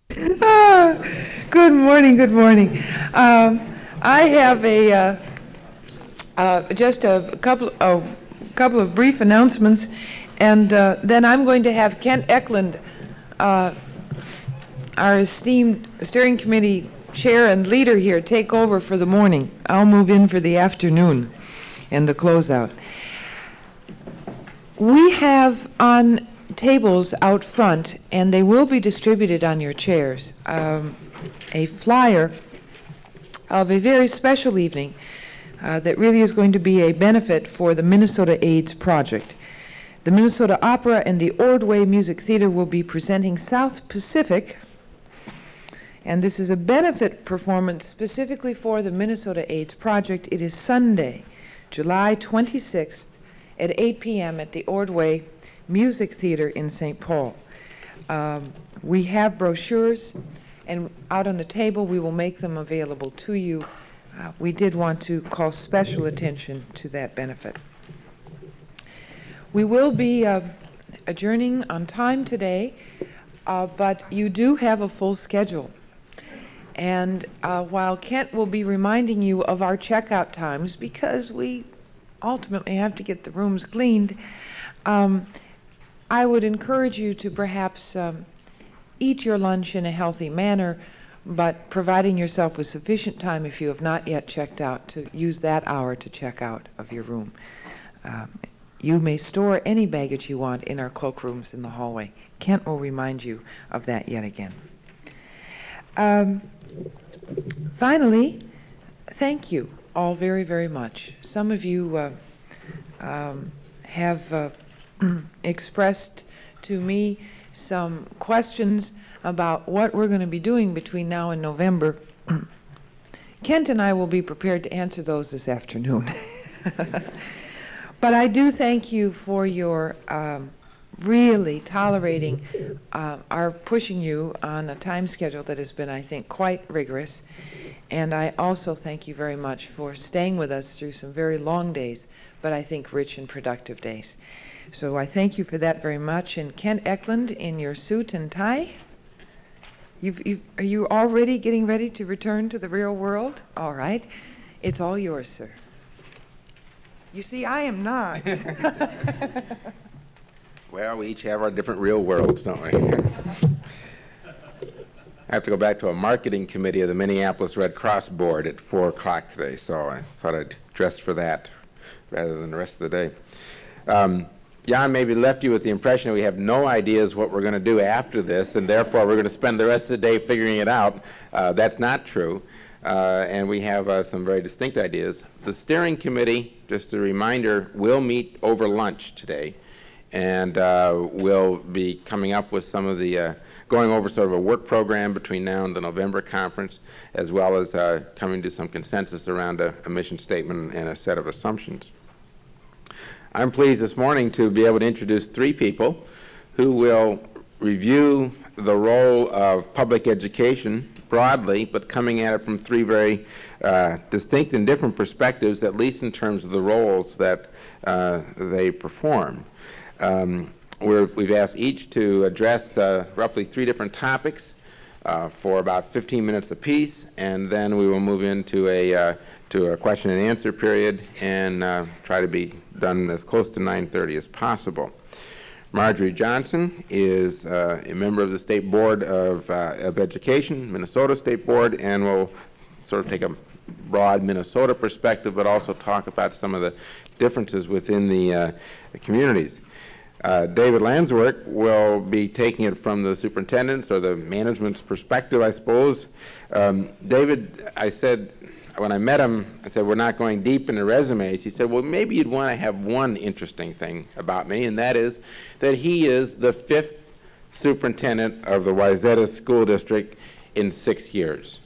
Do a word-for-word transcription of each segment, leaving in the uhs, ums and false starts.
Ah, good morning, good morning. Um, I have a uh, uh, just a couple a couple of brief announcements, and uh, then I'm going to have Kent Eklund, uh, our esteemed steering committee chair and leader here, take over for the morning. I'll move in for the afternoon and the closeout. We have on tables out front, and they will be distributed on your chairs, um, a flyer of a very special evening uh, that really is going to be a benefit for the Minnesota AIDS Project. The Minnesota Opera and the Ordway Music Theater will be presenting South Pacific, and this is a benefit performance specifically for the Minnesota AIDS Project. It is Sunday, July twenty-sixth, at eight p.m. at the Ordway Music Theater in Saint Paul. Um, we have brochures, and out on the table we will make them available to you. Uh, we did want to call special attention to that benefit. We will be uh, adjourning on time today, uh, but you do have a full schedule. And uh, while Kent will be reminding you of our checkout times, because we ultimately have to get the rooms cleaned, um, I would encourage you to perhaps um, eat your lunch in a healthy manner, but providing yourself with sufficient time, if you have not yet checked out, to use that hour to check out of your room. Um, you may store any baggage you want in our cloakrooms in the hallway. Kent will remind you of that yet again. Um, finally, thank you all very, very much. Some of you uh, um, have uh, expressed to me some questions about what we're going to be doing between now and November. Kent and I will be prepared to answer those this afternoon. But I do thank you for your um, really tolerating uh, our pushing you on a time schedule that has been, I think, quite rigorous. And I also thank you very much for staying with us through some very long days, but I think rich and productive days. So I thank you for that very much. And Kent Eklund, in your suit and tie, you've, you've, are you already getting ready to return to the real world? All right. It's all yours, sir. You see, I am not. Well, we each have our different real worlds, don't we? I have to go back to a marketing committee of the Minneapolis Red Cross board at four o'clock today, so I thought I'd dress for that rather than the rest of the day. Um, Jan maybe left you with the impression that we have no ideas what we're going to do after this, and therefore we're going to spend the rest of the day figuring it out. Uh, that's not true, uh, and we have uh, some very distinct ideas. The steering committee, just a reminder, will meet over lunch today, and uh, we'll be coming up with some of the, uh, going over sort of a work program between now and the November conference, as well as uh, coming to some consensus around a, a mission statement and a set of assumptions. I'm pleased this morning to be able to introduce three people who will review the role of public education broadly, but coming at it from three very uh, distinct and different perspectives, at least in terms of the roles that uh, they perform. Um, we're, we've asked each to address uh, roughly three different topics uh, for about fifteen minutes apiece, and then we will move into a, uh, to a question and answer period and uh, try to be done as close to nine thirty as possible. Marjorie Johnson is uh, a member of the State Board of, uh, of Education, Minnesota State Board, and will sort of take a broad Minnesota perspective, but also talk about some of the differences within the, uh, the communities. Uh, David Landswerk will be taking it from the superintendent's or the management's perspective, I suppose. Um, David, I said, when I met him, I said, we're not going deep into resumes. He said, well, maybe you'd want to have one interesting thing about me, and that is that he is the fifth superintendent of the Wayzata School District in six years.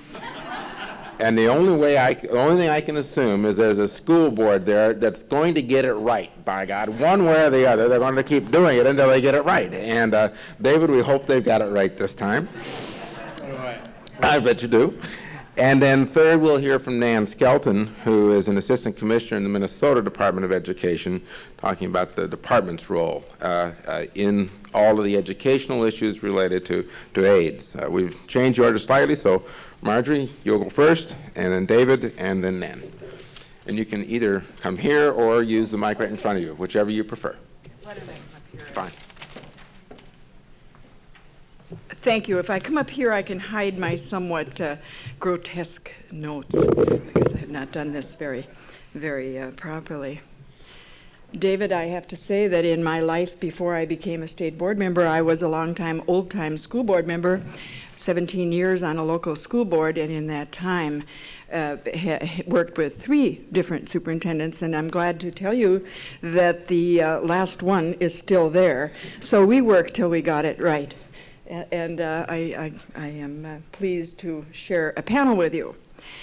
And the only way I, the only thing I can assume is there's a school board there that's going to get it right, by God. One way or the other, they're going to keep doing it until they get it right. And uh, David, we hope they've got it right this time. I bet you do. And then third, we'll hear from Nan Skelton, who is an assistant commissioner in the Minnesota Department of Education, talking about the department's role uh, uh, in all of the educational issues related to, to AIDS. Uh, we've changed the order slightly, so Marjorie, you'll go first, and then David, and then Nan. And you can either come here or use the mic right in front of you, whichever you prefer. Why don't I come up here? Fine. Thank you. If I come up here, I can hide my somewhat uh, grotesque notes because I have not done this very, very uh, properly. David, I have to say that in my life before I became a state board member, I was a long-time, old-time school board member, seventeen years on a local school board, and in that time uh, ha- worked with three different superintendents, and I'm glad to tell you that the uh, last one is still there. So we worked till we got it right. And uh, I, I, I am uh, pleased to share a panel with you.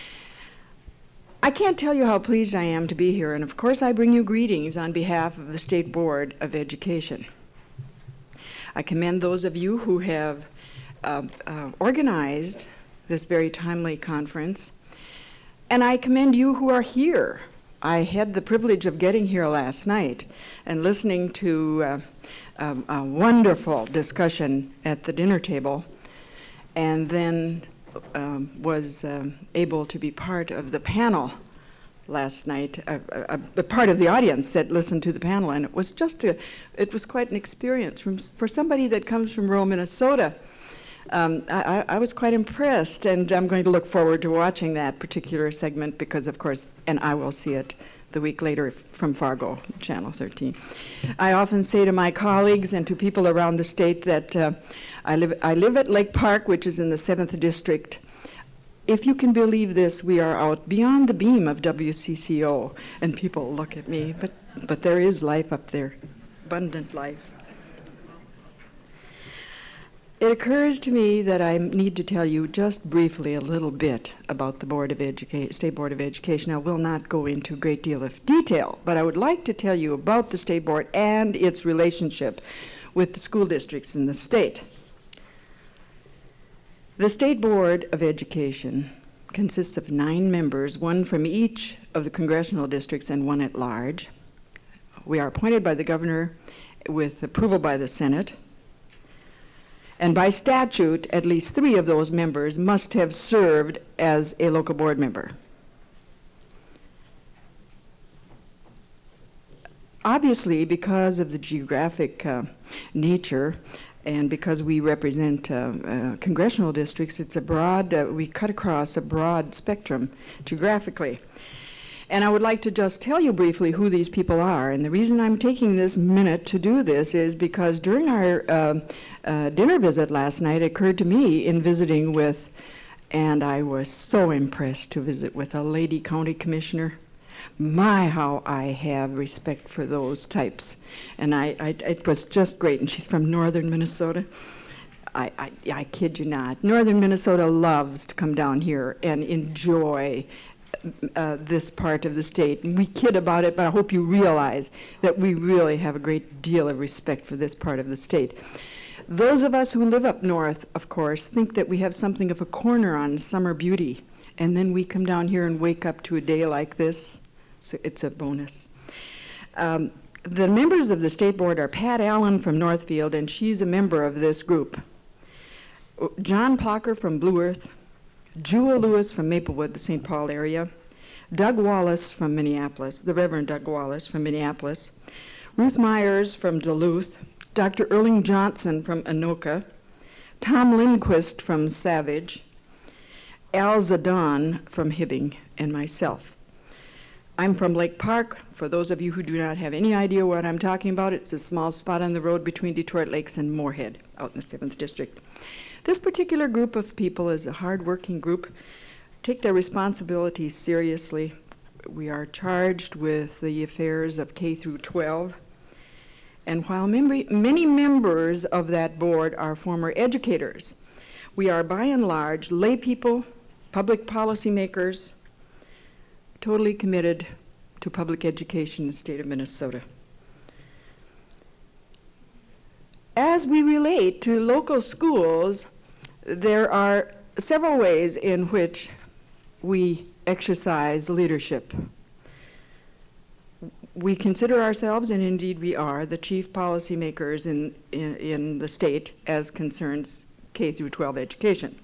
I can't tell you how pleased I am to be here, and of course I bring you greetings on behalf of the State Board of Education. I commend those of you who have uh, uh, organized this very timely conference, and I commend you who are here. I had the privilege of getting here last night and listening to uh, Um, a wonderful discussion at the dinner table, and then um, was um, able to be part of the panel last night, a, a, a part of the audience that listened to the panel, and it was just a, it was quite an experience from, for somebody that comes from rural Minnesota. Um, I, I was quite impressed, and I'm going to look forward to watching that particular segment because, of course, and I will see it the week later from Fargo, Channel thirteen. I often say to my colleagues and to people around the state that uh, I live I live at Lake Park, which is in the seventh District. If you can believe this, we are out beyond the beam of W C C O, and people look at me, but, but there is life up there, abundant life. It occurs to me that I need to tell you just briefly a little bit about the Board of Education, State Board of Education. I will not go into a great deal of detail, but I would like to tell you about the State Board and its relationship with the school districts in the state. The State Board of Education consists of nine members, one from each of the congressional districts and one at large. We are appointed by the governor with approval by the Senate. And by statute, at least three of those members must have served as a local board member. Obviously, because of the geographic uh, nature and because we represent uh, uh, congressional districts, it's a broad, uh, we cut across a broad spectrum geographically. And I would like to just tell you briefly who these people are. And the reason I'm taking this minute to do this is because during our uh, uh, dinner visit last night, it occurred to me in visiting with, and I was so impressed to visit with a lady county commissioner. My, how I have respect for those types. And I, I it was just great. And she's from northern Minnesota. I, I, I kid you not. Northern Minnesota loves to come down here and enjoy Uh, this part of the state. And we kid about it, but I hope you realize that we really have a great deal of respect for this part of the state. Those of us who live up north, of course, think that we have something of a corner on summer beauty, and then we come down here and wake up to a day like this. So it's a bonus. Um, the members of the state board are Pat Allen from Northfield, and she's a member of this group. John Plocker from Blue Earth, Jewel Lewis from Maplewood, the Saint Paul area, Doug Wallace from Minneapolis, the Reverend Doug Wallace from Minneapolis, Ruth Myers from Duluth, Doctor Erling Johnson from Anoka, Tom Lindquist from Savage, Al Zadon from Hibbing, and myself. I'm from Lake Park. For those of you who do not have any idea what I'm talking about, it's a small spot on the road between Detroit Lakes and Moorhead, out in the seventh District. This particular group of people is a hard-working group, take their responsibilities seriously. We are charged with the affairs of K through twelve. And while mem- many members of that board are former educators, we are by and large lay people, public policy makers, totally committed to public education in the state of Minnesota. As we relate to local schools, there are several ways in which we exercise leadership. We consider ourselves, and indeed we are, the chief policymakers in, in, in the state as concerns K through twelve education.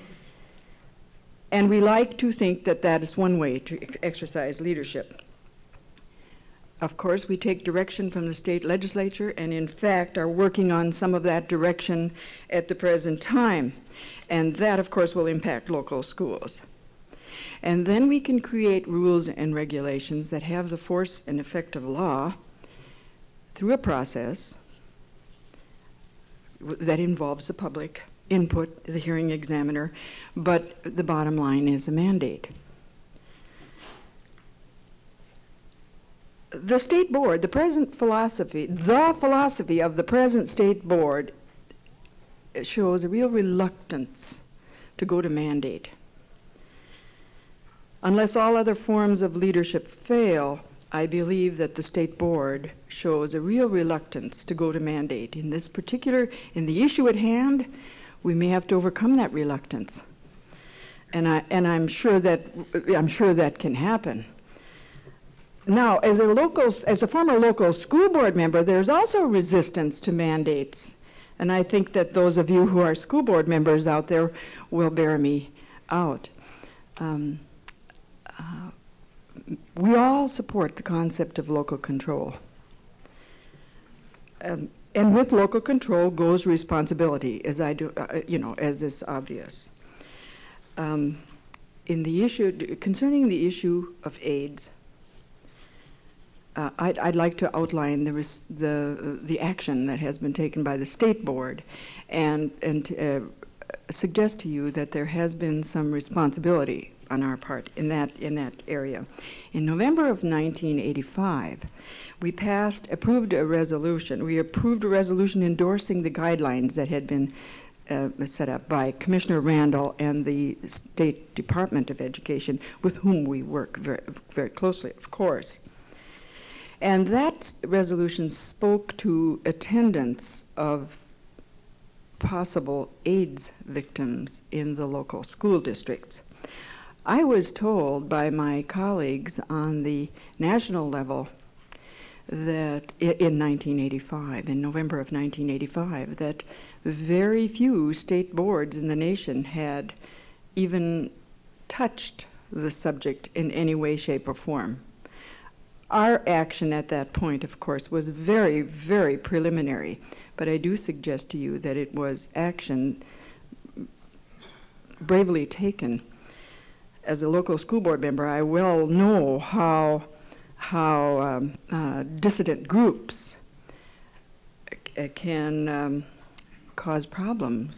And we like to think that that is one way to ex- exercise leadership. Of course, we take direction from the state legislature and in fact are working on some of that direction at the present time. And that, of course, will impact local schools. And then we can create rules and regulations that have the force and effect of law through a process w- that involves the public input, the hearing examiner, but the bottom line is a mandate. The state board, the present philosophy, the philosophy of the present state board shows a real reluctance to go to mandate. Unless all other forms of leadership fail, I believe that the state board shows a real reluctance to go to mandate. In this particular, in the issue at hand, we may have to overcome that reluctance. And I and I'm sure that I'm sure that can happen. Now, as a local, as a former local school board member, there's also resistance to mandates. And I think that those of you who are school board members out there will bear me out. Um, uh, we all support the concept of local control. Um, and with local control goes responsibility, as I do, uh, you know, as is obvious. Um, in the issue, concerning the issue of AIDS, Uh, I'd, I'd like to outline the, res- the, the action that has been taken by the state board and, and uh, suggest to you that there has been some responsibility on our part in that, in that area. In November of nineteen eighty-five, we passed, approved a resolution. We approved a resolution endorsing the guidelines that had been uh, set up by Commissioner Randall and the State Department of Education, with whom we work very, very closely, of course. And that resolution spoke to attendance of possible AIDS victims in the local school districts. I was told by my colleagues on the national level that i- in nineteen eighty-five, in November of nineteen eighty-five, that very few state boards in the nation had even touched the subject in any way, shape, or form. Our action at that point, of course, was very, very preliminary, but I do suggest to you that it was action bravely taken. As a local school board member, I well know how, how um, uh, dissident groups c- can um, cause problems.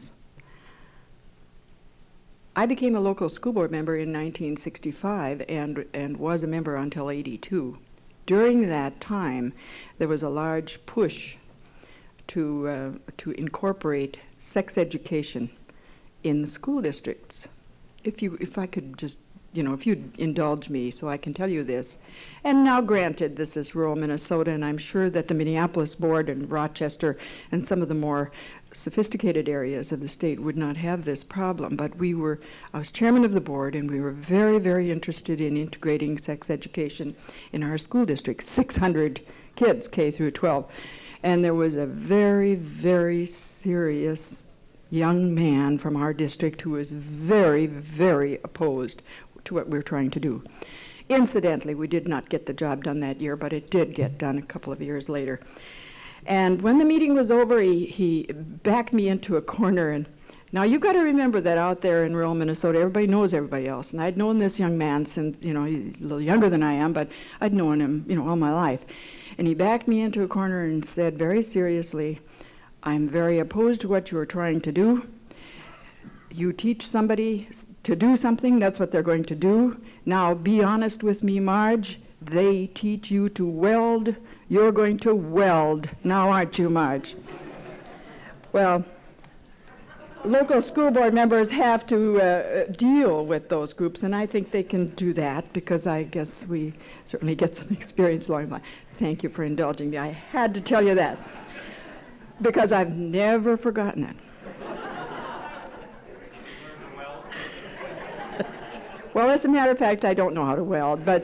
I became a local school board member in nineteen sixty-five and, and was a member until eighty-two. During that time, there was a large push to uh, to incorporate sex education in the school districts. If you, if I could just, you know, if you'd indulge me, so I can tell you this. And now, granted, this is rural Minnesota, and I'm sure that the Minneapolis board and Rochester and some of the more sophisticated areas of the state would not have this problem. But we were, I was chairman of the board, and we were very, very interested in integrating sex education in our school district, six hundred kids, K through twelve. And there was a very, very serious young man from our district who was very, very opposed to what we were trying to do. Incidentally, we did not get the job done that year, but it did get done a couple of years later. And when the meeting was over, he, he backed me into a corner. And now you've got to remember that out there in rural Minnesota, everybody knows everybody else. And I'd known this young man since, you know, he's a little younger than I am, but I'd known him, you know, all my life. And he backed me into a corner and said very seriously, "I'm very opposed to what you are trying to do. You teach somebody to do something, that's what they're going to do. Now be honest with me, Marge. They teach you to weld. You're going to weld. Now aren't you, Marge?" Well, local school board members have to uh, deal with those groups, and I think they can do that because I guess we certainly get some experience along the line. Thank you for indulging me. I had to tell you that because I've never forgotten it. Well, as a matter of fact, I don't know how to weld, but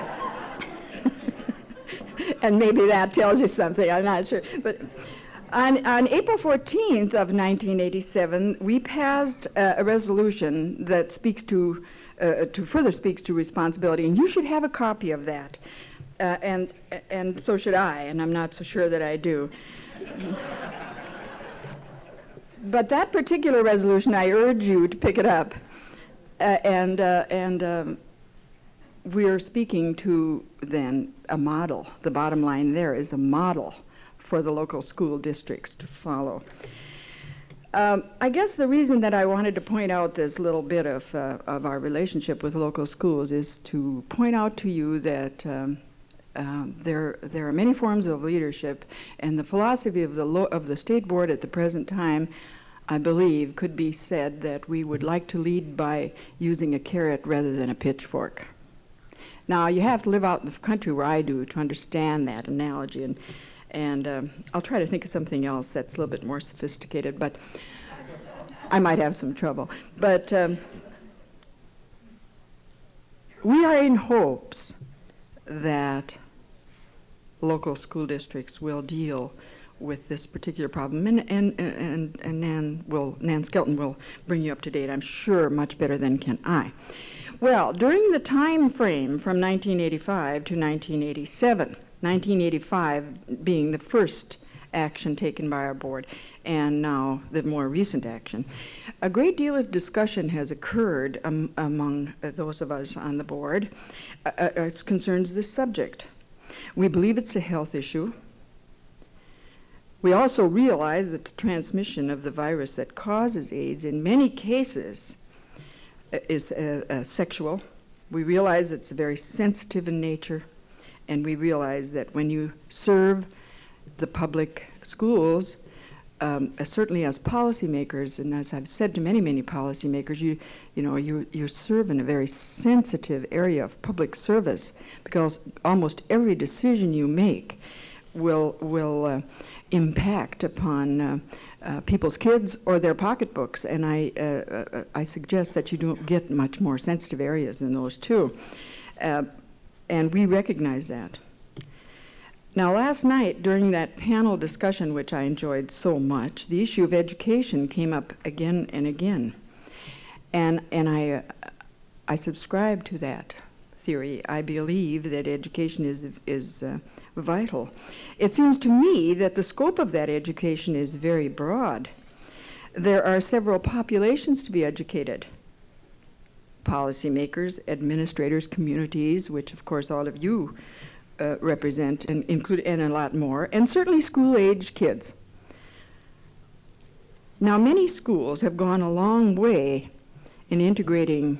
and maybe that tells you something, I'm not sure. But on, on April fourteenth of nineteen eighty-seven, we passed uh, a resolution that speaks to, uh, to further speaks to responsibility, and you should have a copy of that. Uh, and, and so should I, and I'm not so sure that I do. But that particular resolution, I urge you to pick it up. Uh, and uh, and um, we're speaking to, then, a model. The bottom line there is a model for the local school districts to follow. Um, I guess the reason that I wanted to point out this little bit of, uh, of our relationship with local schools is to point out to you that um, uh, there, there are many forms of leadership, and the philosophy of the, lo- of the State Board at the present time, I believe, could be said that we would like to lead by using a carrot rather than a pitchfork. Now, you have to live out in the country where I do to understand that analogy, and, and um, I'll try to think of something else that's a little bit more sophisticated, but I might have some trouble. But um, we are in hopes that local school districts will deal with this particular problem, and and and, and Nan will Nan Skelton will bring you up to date, I'm sure, much better than can I. Well, during the time frame from nineteen eighty-five to nineteen eighty-seven, nineteen eighty-five being the first action taken by our board, and now the more recent action, a great deal of discussion has occurred um, among uh, those of us on the board uh, uh, as concerns this subject. We believe it's a health issue. We also realize that the transmission of the virus that causes AIDS in many cases uh, is uh, uh, sexual. We realize it's very sensitive in nature, and we realize that when you serve the public schools, um, uh, certainly as policymakers, and as I've said to many, many policymakers, you, you know, you, you serve in a very sensitive area of public service, because almost every decision you make will will uh, impact upon uh, uh, people's kids or their pocketbooks, and I uh, uh, I suggest that you don't get much more sensitive areas than those two, uh, and we recognize that. Now, last night during that panel discussion, which I enjoyed so much, the issue of education came up again and again, and and I uh, I subscribe to that theory. I believe that education is is uh, vital. It seems to me that the scope of that education is very broad. There are several populations to be educated: policymakers, administrators, communities, which of course all of you uh, represent, and include, and a lot more, and certainly school-age kids. Now, many schools have gone a long way in integrating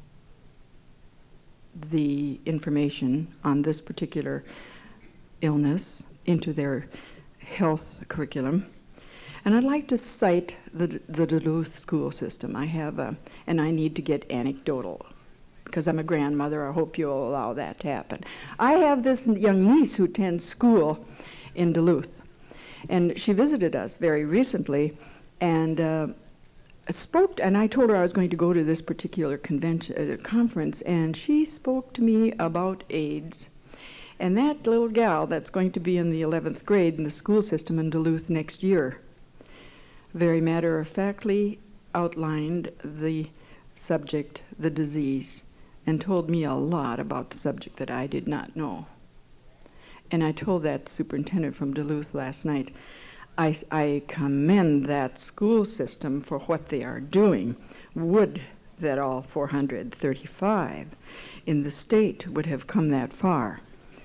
the information on this particular illness into their health curriculum. And I'd like to cite the, the Duluth school system. I have a, and I need to get anecdotal, because I'm a grandmother. I hope you'll allow that to happen. I have this young niece who attends school in Duluth, and she visited us very recently, and uh, spoke, and I told her I was going to go to this particular convention, uh, conference, and she spoke to me about AIDS. And that little gal that's going to be in the eleventh grade in the school system in Duluth next year very matter-of-factly outlined the subject, the disease, and told me a lot about the subject that I did not know. And I told that superintendent from Duluth last night, I, I commend that school system for what they are doing. Would that all four hundred thirty-five in the state would have come that far.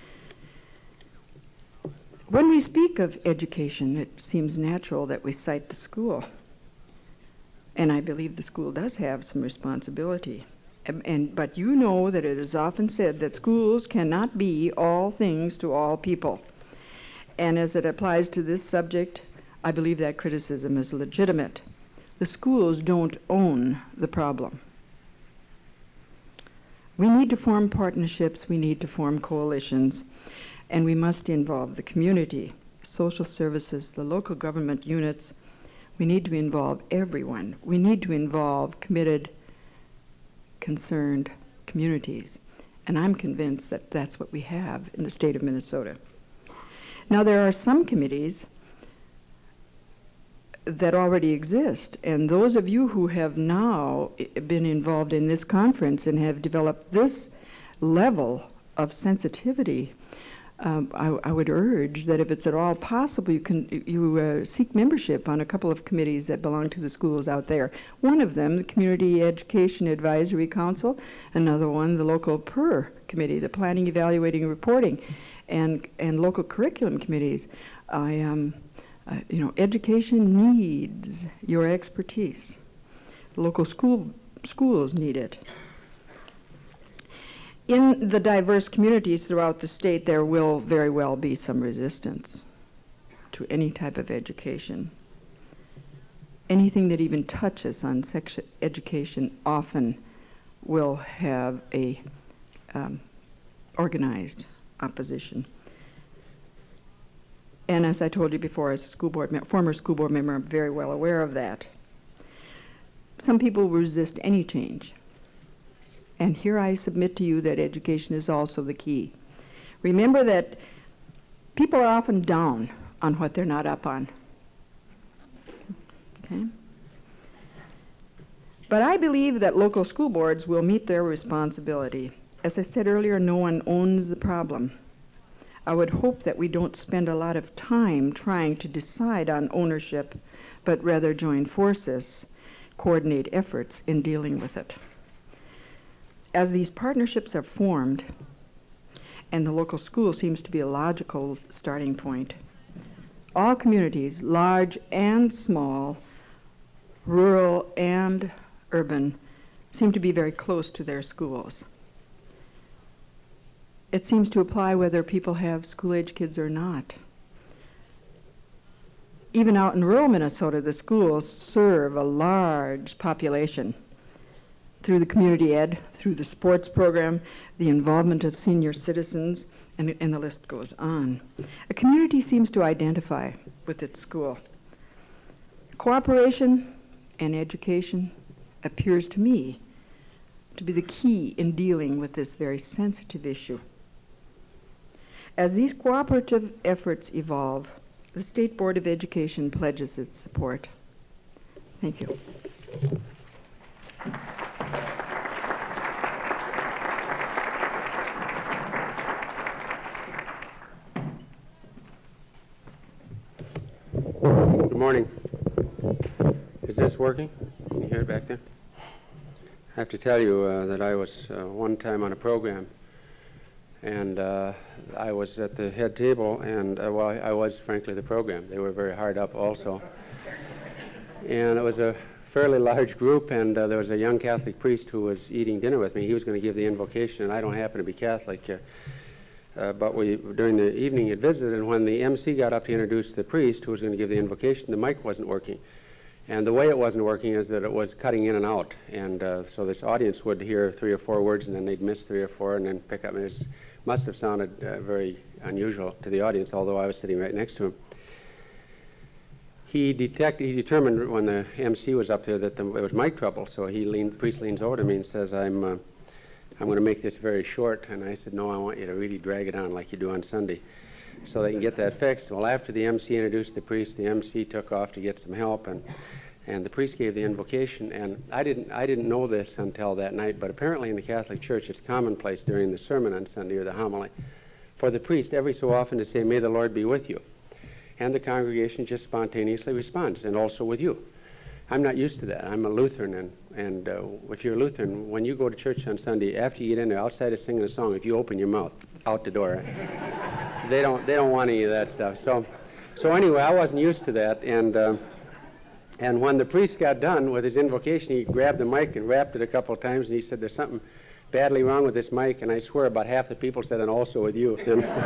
When we speak of education, it seems natural that we cite the school. And I believe the school does have some responsibility. And, and, but you know that it is often said that schools cannot be all things to all people. And as it applies to this subject, I believe that criticism is legitimate. The schools don't own the problem. We need to form partnerships, we need to form coalitions, and we must involve the community, social services, the local government units. We need to involve everyone. We need to involve committed, concerned communities. And I'm convinced that that's what we have in the state of Minnesota. Now, there are some committees that already exist, and those of you who have now been involved in this conference and have developed this level of sensitivity, um, I, I would urge that if it's at all possible, you can you uh, seek membership on a couple of committees that belong to the schools out there. One of them, the Community Education Advisory Council; another one, the local P E R committee, the Planning, Evaluating, and Reporting, and and local curriculum committees. I um. Uh, you know, education needs your expertise. Local school schools need it. In the diverse communities throughout the state, there will very well be some resistance to any type of education. Anything that even touches on sex education often will have a um, organized opposition. And as I told you before, as a school board me- former school board member, I'm very well aware of that. Some people resist any change. And here I submit to you that education is also the key. Remember that people are often down on what they're not up on. Okay? But I believe that local school boards will meet their responsibility. As I said earlier, no one owns the problem. I would hope that we don't spend a lot of time trying to decide on ownership, but rather join forces, coordinate efforts in dealing with it. As these partnerships are formed, and the local school seems to be a logical starting point, all communities, large and small, rural and urban, seem to be very close to their schools. It seems to apply whether people have school-age kids or not. Even out in rural Minnesota, the schools serve a large population through the community ed, through the sports program, the involvement of senior citizens, and, and the list goes on. A community seems to identify with its school. Cooperation and education appears to me to be the key in dealing with this very sensitive issue. As these cooperative efforts evolve, the State Board of Education pledges its support. Thank you. Good morning. Is this working? Can you hear it back there? I have to tell you uh, that I was uh, one time on a program, and uh, I was at the head table, and uh, well, I, I was frankly the program. They were very hard up also. And it was a fairly large group, and uh, there was a young Catholic priest who was eating dinner with me. He was going to give the invocation, and I don't happen to be Catholic, uh, uh, but we, during the evening, had visited, and when the M C got up to introduce the priest who was going to give the invocation, the mic wasn't working. And the way it wasn't working is that it was cutting in and out, and uh, so this audience would hear three or four words, and then they'd miss three or four, and then pick up, and it must have sounded uh, very unusual to the audience, although I was sitting right next to him. He detected, he determined when the M C was up there that the, it was mic trouble, so he leaned, the priest leans over to me and says, I'm, uh, I'm going to make this very short, and I said, no, I want you to really drag it on like you do on Sunday, so they can get that fixed. Well, after the M C introduced the priest, the M C took off to get some help, and and the priest gave the invocation, and I didn't I didn't know this until that night, but apparently in the Catholic Church it's commonplace during the sermon on Sunday or the homily for the priest every so often to say, may the Lord be with you. And the congregation just spontaneously responds, and also with you. I'm not used to that. I'm a Lutheran, and, and uh, if you're a Lutheran, when you go to church on Sunday, after you get in there, outside of singing a song, if you open your mouth, out the door. they don't they don't want any of that stuff. So, so anyway, I wasn't used to that, and uh, and when the priest got done with his invocation, he grabbed the mic and rapped it a couple of times, and he said, there's something badly wrong with this mic, and I swear about half the people said, and also with you.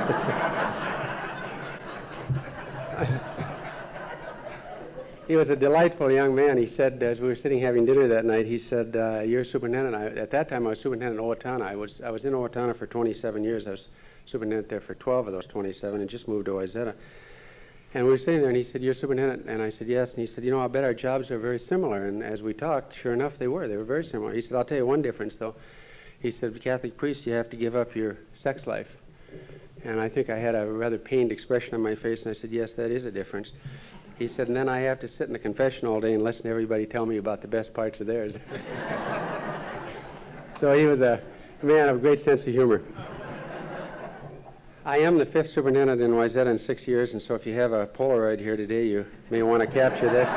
He was a delightful young man. He said, as we were sitting having dinner that night, he said, uh, you're superintendent. I, at that time, I was superintendent in Owatonna. I was, I was in Owatonna for twenty-seven years. I was superintendent there for twelve of those twenty-seven and just moved to Wayzata. And we were sitting there, and he said, you're superintendent? And I said, yes. And he said, you know, I bet our jobs are very similar. And as we talked, sure enough, they were. They were very similar. He said, I'll tell you one difference, though. He said, Catholic priest, you have to give up your sex life. And I think I had a rather pained expression on my face, and I said, yes, that is a difference. He said, and then I have to sit in the confession all day and listen to everybody tell me about the best parts of theirs. So he was a man of great sense of humor. I am the fifth superintendent in Wayzata in six years, and so if you have a Polaroid here today, you may want to capture this.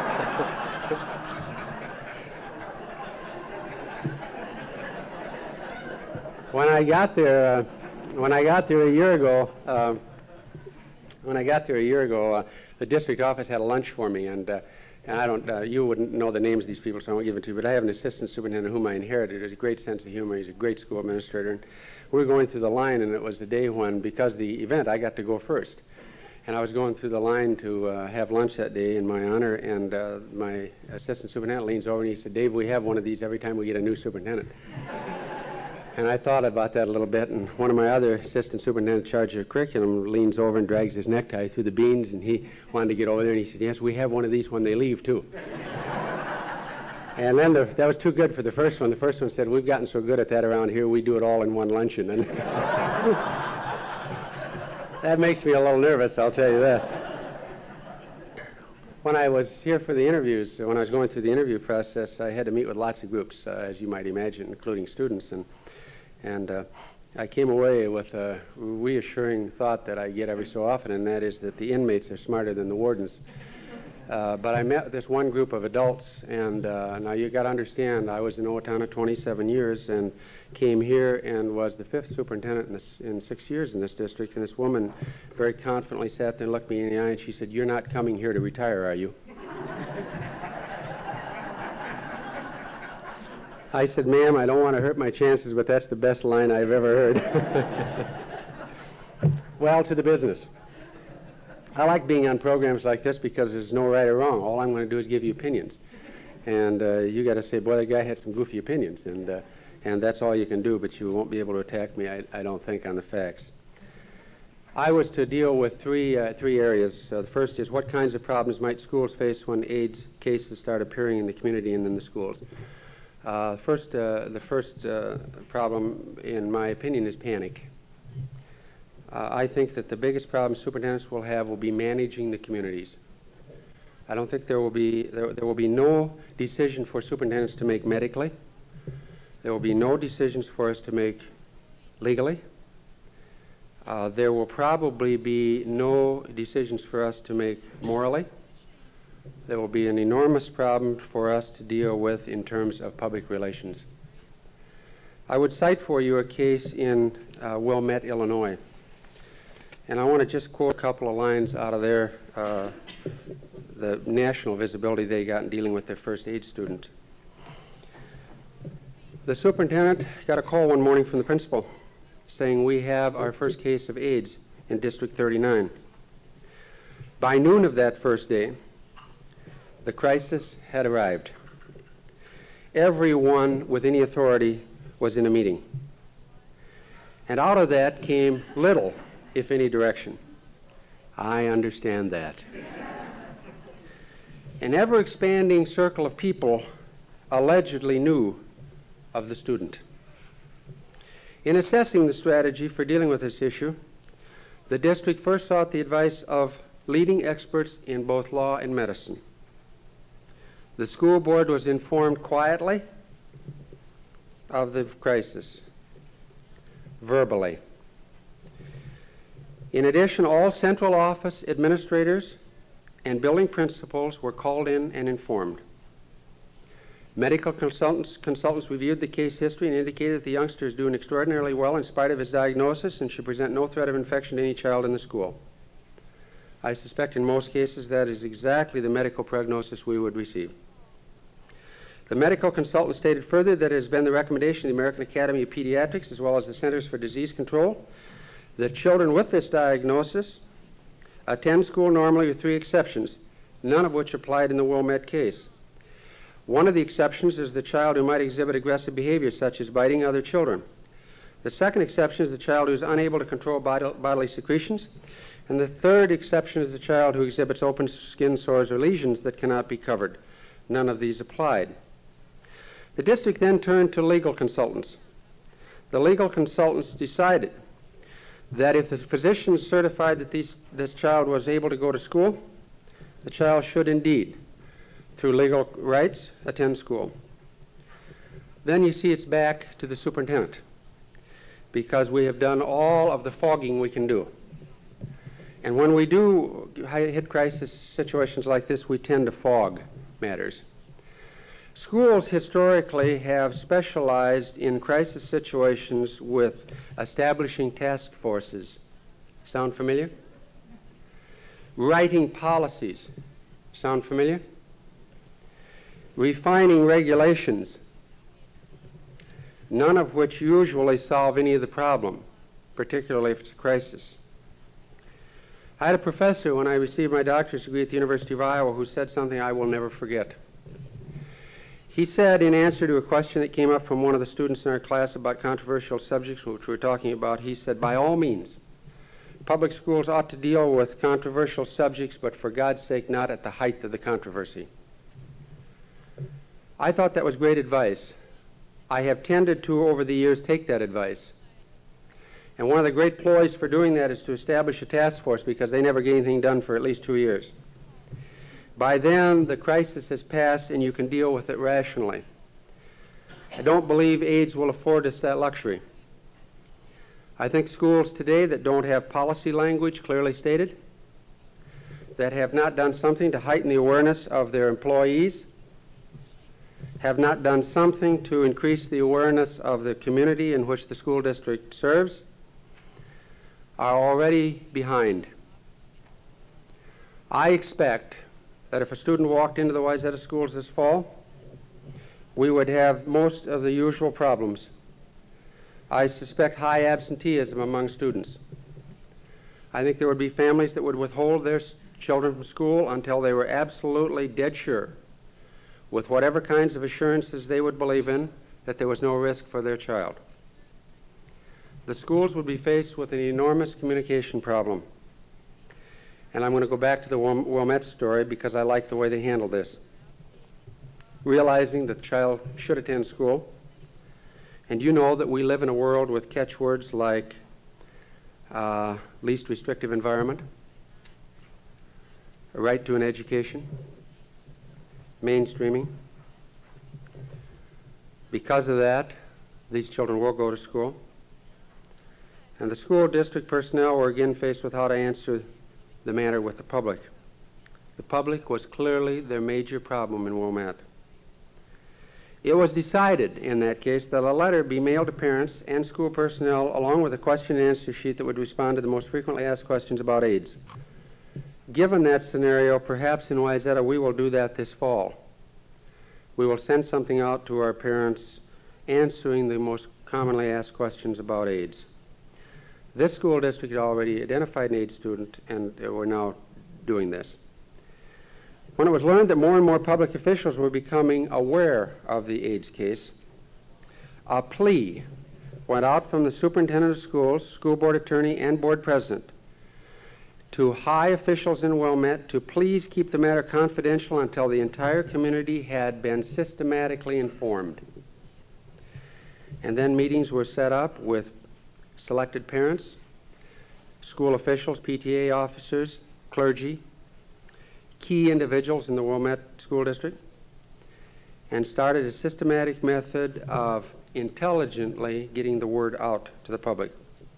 When I got there, uh, when I got there a year ago, uh, when I got there a year ago, uh, the district office had a lunch for me, and, uh, and I don't, uh, you wouldn't know the names of these people, so I won't give it to you. But I have an assistant superintendent whom I inherited. He has a great sense of humor. He's a great school administrator. And we were going through the line, and it was the day when, because of the event, I got to go first. And I was going through the line to uh, have lunch that day in my honor, and uh, my assistant superintendent leans over and he said, Dave, we have one of these every time we get a new superintendent. And I thought about that a little bit, and one of my other assistant superintendents in charge of curriculum leans over and drags his necktie through the beans, and he wanted to get over there, and he said, yes, we have one of these when they leave, too. And then the, that was too good for the first one. The first one said, we've gotten so good at that around here, we do it all in one luncheon. And that makes me a little nervous, I'll tell you that. When I was here for the interviews, when I was going through the interview process, I had to meet with lots of groups, uh, as you might imagine, including students. And And uh, I came away with a reassuring thought that I get every so often, and that is that the inmates are smarter than the wardens. Uh, but I met this one group of adults, and uh, now you got to understand, I was in Owatonna twenty-seven years and came here and was the fifth superintendent in, this, in six years in this district, and this woman very confidently sat there and looked me in the eye, and she said, you're not coming here to retire, are you? I said, ma'am, I don't want to hurt my chances, but that's the best line I've ever heard. Well, to the business. I like being on programs like this because there's no right or wrong. All I'm going to do is give you opinions. And uh, you got to say, boy, that guy had some goofy opinions. And, uh, and that's all you can do, but you won't be able to attack me, I, I don't think, on the facts. I was to deal with three, uh, three areas. Uh, the first is what kinds of problems might schools face when AIDS cases start appearing in the community and in the schools. Uh, first, uh, the first uh, problem, in my opinion, is panic. Uh, I think that the biggest problem superintendents will have will be managing the communities. I don't think there will be there, there will be no decision for superintendents to make medically. There will be no decisions for us to make legally. Uh, there will probably be no decisions for us to make morally. There will be an enormous problem for us to deal with in terms of public relations. I would cite for you a case in uh, Wilmette, Illinois. And I want to just quote a couple of lines out of their, uh, the national visibility they got in dealing with their first AIDS student. The superintendent got a call one morning from the principal saying, we have our first case of AIDS in District thirty-nine. By noon of that first day, the crisis had arrived. Everyone with any authority was in a meeting. And out of that came little, if any, direction. I understand that. An ever-expanding circle of people allegedly knew of the student. In assessing the strategy for dealing with this issue, the district first sought the advice of leading experts in both law and medicine. The school board was informed quietly of the crisis, verbally. In addition, all central office administrators and building principals were called in and informed. Medical consultants, consultants reviewed the case history and indicated that the youngster is doing extraordinarily well in spite of his diagnosis and should present no threat of infection to any child in the school. I suspect in most cases that is exactly the medical prognosis we would receive. The medical consultant stated further that it has been the recommendation of the American Academy of Pediatrics as well as the Centers for Disease Control that children with this diagnosis attend school normally with three exceptions, none of which applied in the Wilmette case. One of the exceptions is the child who might exhibit aggressive behavior such as biting other children. The second exception is the child who is unable to control bodily secretions. And the third exception is the child who exhibits open skin sores or lesions that cannot be covered. None of these applied. The district then turned to legal consultants. the legal consultants decided that if the physicians certified that these, this child was able to go to school, the child should indeed, through legal rights, attend school. Then you see it's back to the superintendent, because we have done all of the fogging we can do. And when we do hit crisis situations like this, we tend to fog matters. Schools historically have specialized in crisis situations with establishing task forces. Sound familiar? Writing policies. Sound familiar? Refining regulations, none of which usually solve any of the problem, particularly if it's a crisis. I had a professor when I received my doctorate degree at the University of Iowa who said something I will never forget. He said, in answer to a question that came up from one of the students in our class about controversial subjects which we were talking about, he said, by all means, public schools ought to deal with controversial subjects, but for God's sake, not at the height of the controversy. I thought that was great advice. I have tended to, over the years, take that advice. And one of the great ploys for doing that is to establish a task force, because they never get anything done for at least two years. By then, the crisis has passed and you can deal with it rationally. I don't believe AIDS will afford us that luxury. I think schools today that don't have policy language clearly stated, that have not done something to heighten the awareness of their employees, have not done something to increase the awareness of the community in which the school district serves, are already behind. I expect that if a student walked into the Wayzata schools this fall, we would have most of the usual problems. I suspect high absenteeism among students. I think there would be families that would withhold their children from school until they were absolutely dead sure, with whatever kinds of assurances they would believe in, that there was no risk for their child. The schools would be faced with an enormous communication problem. And I'm going to go back to the Wilmette story because I like the way they handled this. Realizing that the child should attend school, and you know that we live in a world with catchwords like uh, least restrictive environment, a right to an education, mainstreaming. Because of that, these children will go to school. And the school district personnel were again faced with how to answer the matter with the public. The public was clearly their major problem in Wilmette. It was decided in that case that a letter be mailed to parents and school personnel along with a question and answer sheet that would respond to the most frequently asked questions about AIDS. Given that scenario, perhaps in Wayzata we will do that this fall. We will send something out to our parents answering the most commonly asked questions about AIDS. This school district had already identified an AIDS student, and we're now doing this. When it was learned that more and more public officials were becoming aware of the AIDS case, a plea went out from the superintendent of schools, school board attorney, and board president to high officials in Wilmette to please keep the matter confidential until the entire community had been systematically informed. And then meetings were set up with selected parents, school officials, P T A officers, clergy, key individuals in the Wilmette School District, and started a systematic method of intelligently getting the word out to the public.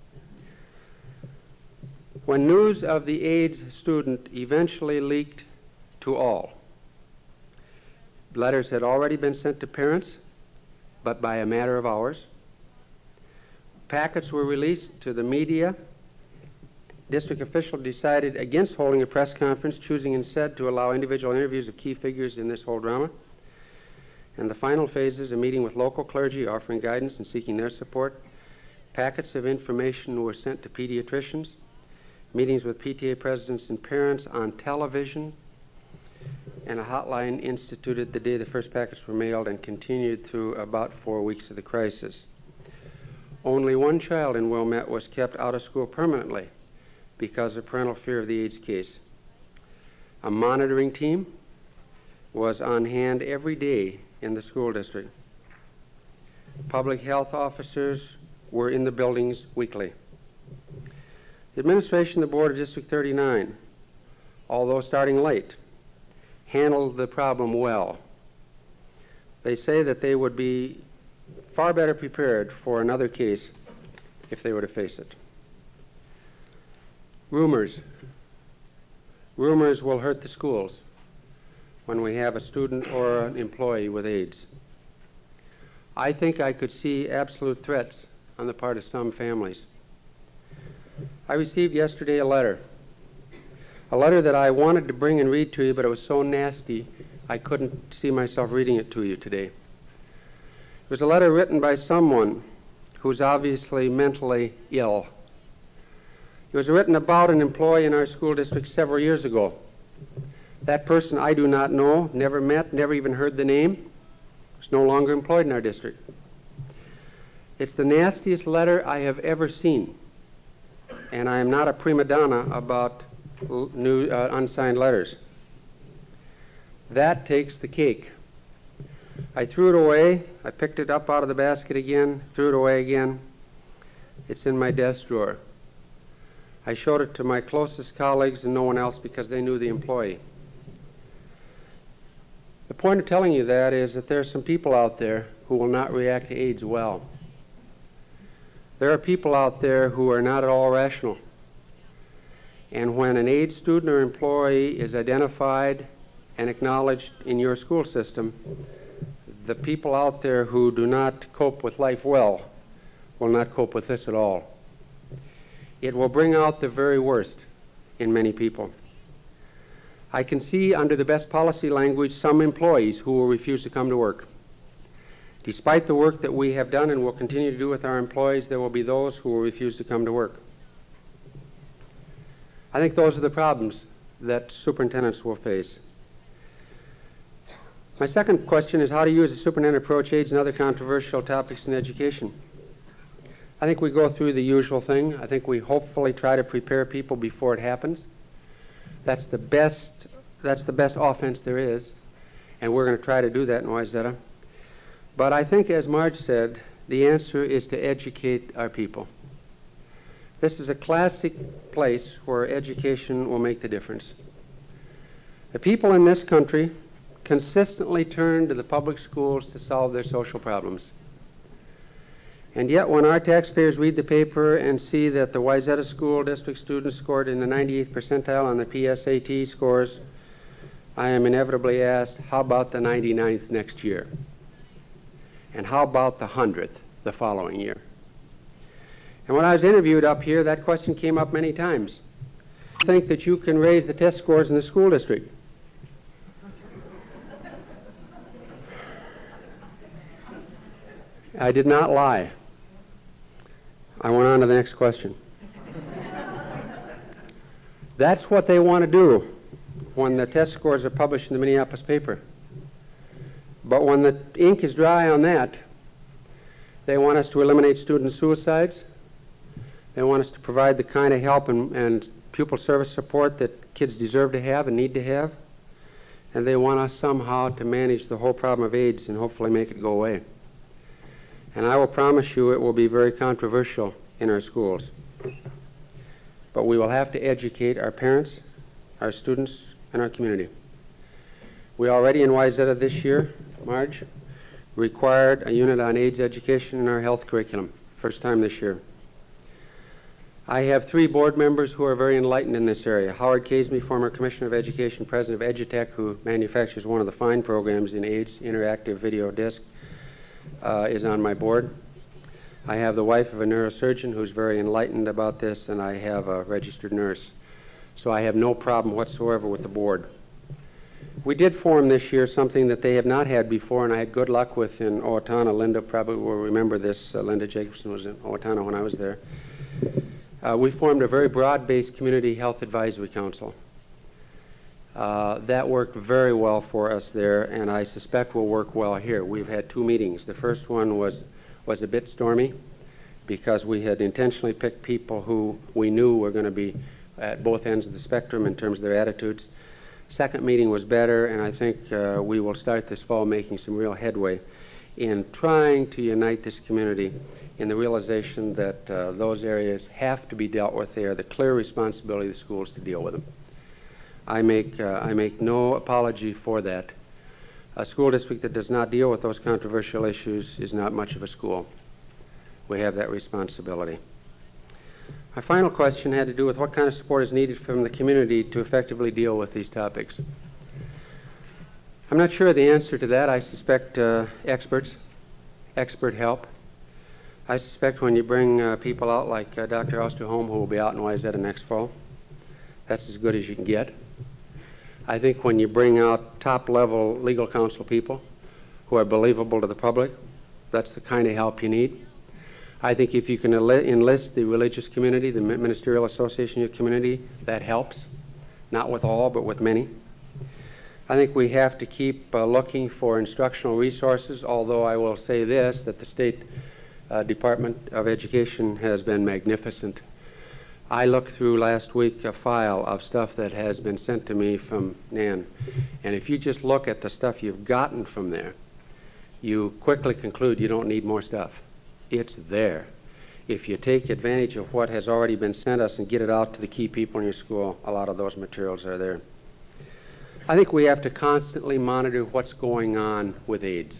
When news of the AIDS student eventually leaked to all, letters had already been sent to parents, but by a matter of hours. Packets were released to the media. District officials decided against holding a press conference, choosing instead to allow individual interviews of key figures in this whole drama. And the final phases, a meeting with local clergy offering guidance and seeking their support. Packets of information were sent to pediatricians, meetings with P T A presidents and parents on television, and a hotline instituted the day the first packets were mailed and continued through about four weeks of the crisis. Only one child in Wilmette was kept out of school permanently because of parental fear of the AIDS case. A monitoring team was on hand every day in the school district. Public health officers were in the buildings weekly. The administration of the Board of District thirty-nine, although starting late, handled the problem well. They say that they would be far better prepared for another case if they were to face it. Rumors. Rumors will hurt the schools when we have a student or an employee with AIDS. I think I could see absolute threats on the part of some families. I received yesterday a letter, a letter that I wanted to bring and read to you, but it was so nasty I couldn't see myself reading it to you today. It was a letter written by someone who's obviously mentally ill. It was written about an employee in our school district several years ago. That person I do not know, never met, never even heard the name, is no longer employed in our district. It's the nastiest letter I have ever seen, and I am not a prima donna about new uh, unsigned letters. That takes the cake. I threw it away. I picked it up out of the basket again, threw it away again. It's in my desk drawer. I showed it to my closest colleagues and no one else because they knew the employee. The point of telling you that is that there are some people out there who will not react to AIDS well. There are people out there who are not at all rational. And when an AIDS student or employee is identified and acknowledged in your school system, the people out there who do not cope with life well will not cope with this at all. It will bring out the very worst in many people. I can see under the best policy language some employees who will refuse to come to work. Despite the work that we have done and will continue to do with our employees, there will be those who will refuse to come to work. I think those are the problems that superintendents will face. My second question is how do you as a superintendent approach AIDS and other controversial topics in education? I think we go through the usual thing. I think we hopefully try to prepare people before it happens. That's the best, that's the best offense there is, and we're going to try to do that in Wayzata. But I think, as Marge said, the answer is to educate our people. This is a classic place where education will make the difference. The people in this country consistently turn to the public schools to solve their social problems. And yet when our taxpayers read the paper and see that the Wayzata School District students scored in the ninety-eighth percentile on the P S A T scores, I am inevitably asked, how about the ninety-ninth next year? And how about the hundredth the following year? And when I was interviewed up here, that question came up many times. I think that you can raise the test scores in the school district. I did not lie. I went on to the next question. That's what they want to do when the test scores are published in the Minneapolis paper. But when the ink is dry on that, they want us to eliminate student suicides. They want us to provide the kind of help and, and pupil service support that kids deserve to have and need to have. And they want us somehow to manage the whole problem of AIDS and hopefully make it go away. And I will promise you it will be very controversial in our schools. But we will have to educate our parents, our students, and our community. We already in Wayzata this year, Marge, required a unit on AIDS education in our health curriculum, first time this year. I have three board members who are very enlightened in this area. Howard Casey, former Commissioner of Education, President of Edutech, who manufactures one of the fine programs in AIDS, interactive video disc, uh, is on my board. I have the wife of a neurosurgeon who's very enlightened about this, and I have a registered nurse. So I have no problem whatsoever with the board. We did form this year something that they have not had before, and I had good luck with in Owatonna. Linda probably will remember this. Uh, Linda Jacobson was in Owatonna when I was there. Uh, we formed a very broad-based community health advisory council. Uh, that worked very well for us there, and I suspect will work well here. We've had two meetings. The first one was, was a bit stormy because we had intentionally picked people who we knew were going to be at both ends of the spectrum in terms of their attitudes. Second meeting was better, and I think uh, we will start this fall making some real headway in trying to unite this community in the realization that uh, those areas have to be dealt with. They are the clear responsibility of the schools to deal with them. I make, uh, I make no apology for that. A school district that does not deal with those controversial issues is not much of a school. We have that responsibility. My final question had to do with what kind of support is needed from the community to effectively deal with these topics. I'm not sure of the answer to that. I suspect uh, experts, expert help. I suspect when you bring uh, people out like uh, Doctor Osterholm, who will be out in Wayzata next fall, that's as good as you can get. I think when you bring out top-level legal counsel people who are believable to the public, that's the kind of help you need. I think if you can enlist the religious community, the ministerial association community, that helps. Not with all, but with many. I think we have to keep uh, looking for instructional resources, although I will say this, that the State uh, Department of Education has been magnificent. I looked through last week a file of stuff that has been sent to me from Nan, and if you just look at the stuff you've gotten from there, you quickly conclude you don't need more stuff. It's there. If you take advantage of what has already been sent us and get it out to the key people in your school, a lot of those materials are there. I think we have to constantly monitor what's going on with AIDS.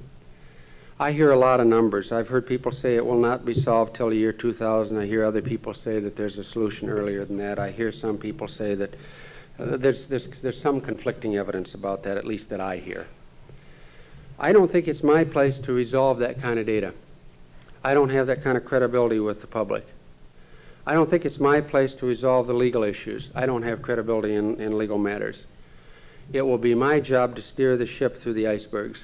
I hear a lot of numbers. I've heard people say it will not be solved till the year two thousand. I hear other people say that there's a solution earlier than that. I hear some people say that uh, there's, there's, there's some conflicting evidence about that, at least that I hear. I don't think it's my place to resolve that kind of data. I don't have that kind of credibility with the public. I don't think it's my place to resolve the legal issues. I don't have credibility in, in legal matters. It will be my job to steer the ship through the icebergs.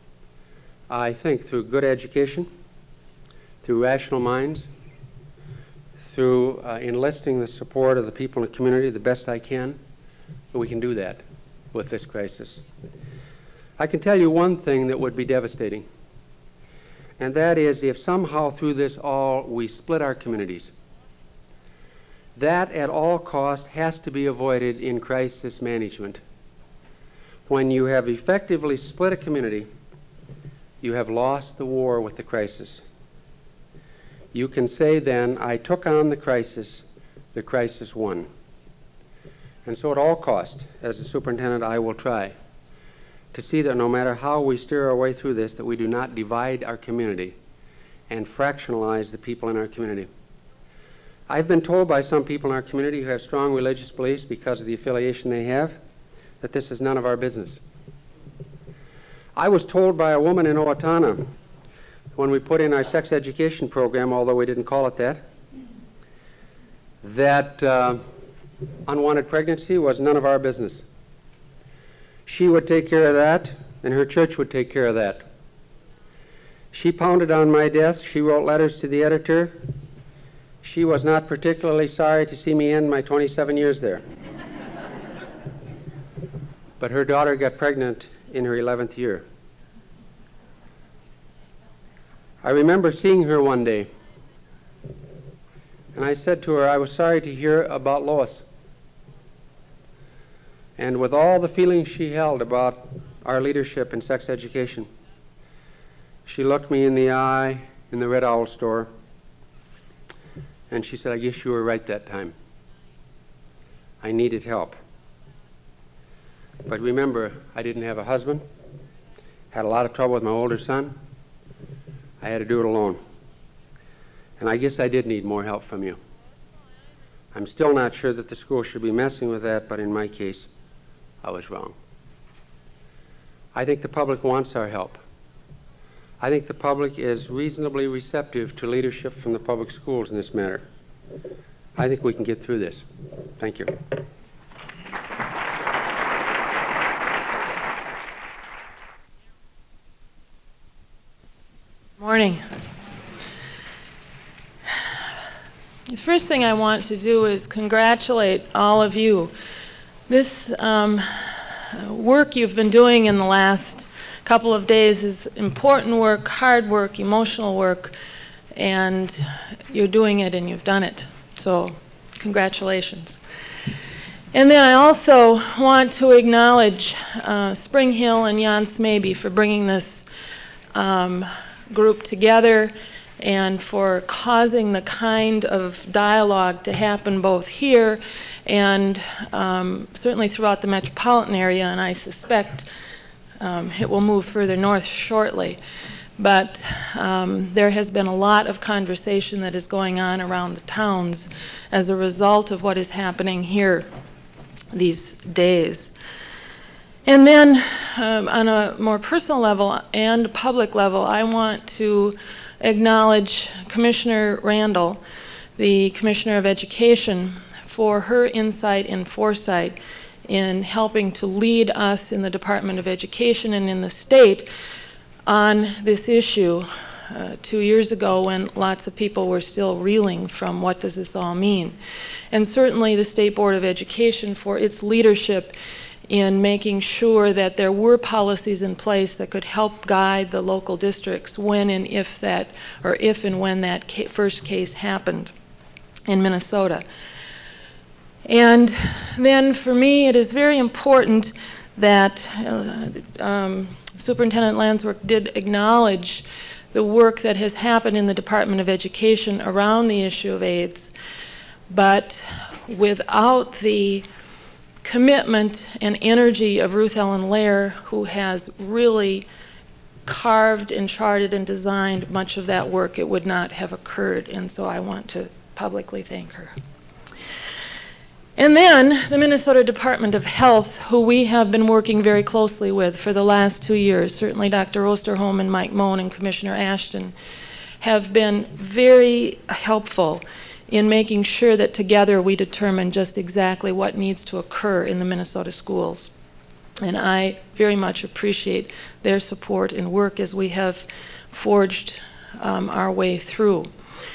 I think through good education, through rational minds, through uh, enlisting the support of the people in the community the best I can, we can do that with this crisis. I can tell you one thing that would be devastating, and that is if somehow through this all we split our communities. That at all costs has to be avoided in crisis management. When you have effectively split a community, you have lost the war with the crisis. You can say then, I took on the crisis, the crisis won. And so at all costs, as a superintendent, I will try to see that no matter how we steer our way through this, that we do not divide our community and fractionalize the people in our community. I've been told by some people in our community who have strong religious beliefs because of the affiliation they have, that this is none of our business. I was told by a woman in Owatonna when we put in our sex education program, although we didn't call it that, that uh, unwanted pregnancy was none of our business. She would take care of that, and her church would take care of that. She pounded on my desk. She wrote letters to the editor. She was not particularly sorry to see me end my twenty-seven years there. But her daughter got pregnant in her eleventh year. I remember seeing her one day, and I said to her, I was sorry to hear about Lois. And with all the feelings she held about our leadership in sex education, she looked me in the eye in the Red Owl store, and she said, I guess you were right that time. I needed help. But remember, I didn't have a husband, had a lot of trouble with my older son. I had to do it alone. And I guess I did need more help from you. I'm still not sure that the school should be messing with that, but in my case, I was wrong. I think the public wants our help. I think the public is reasonably receptive to leadership from the public schools in this matter. I think we can get through this. Thank you. Morning. The first thing I want to do is congratulate all of you. This um, work you've been doing in the last couple of days is important work, hard work, emotional work, and you're doing it and you've done it. So congratulations. And then I also want to acknowledge uh, Spring Hill and Jan Smaby for bringing this um, group together and for causing the kind of dialogue to happen both here and um, certainly throughout the metropolitan area, and I suspect um, it will move further north shortly. But um, there has been a lot of conversation that is going on around the towns as a result of what is happening here these days. And then um, on a more personal level and public level, I want to acknowledge Commissioner Randall, the Commissioner of Education, for her insight and foresight in helping to lead us in the Department of Education and in the state on this issue uh, two years ago when lots of people were still reeling from what does this all mean. And certainly the State Board of Education for its leadership in making sure that there were policies in place that could help guide the local districts when and if that, or if and when that ca- first case happened in Minnesota. And then for me, it is very important that uh, um, Superintendent Landsworth did acknowledge the work that has happened in the Department of Education around the issue of AIDS, but without the commitment and energy of Ruth Ellen Lair, who has really carved and charted and designed much of that work, it would not have occurred, and so I want to publicly thank her. And then the Minnesota Department of Health, who we have been working very closely with for the last two years, certainly Doctor Osterholm and Mike Moen and Commissioner Ashton, have been very helpful in making sure that together we determine just exactly what needs to occur in the Minnesota schools. And I very much appreciate their support and work as we have forged um, our way through.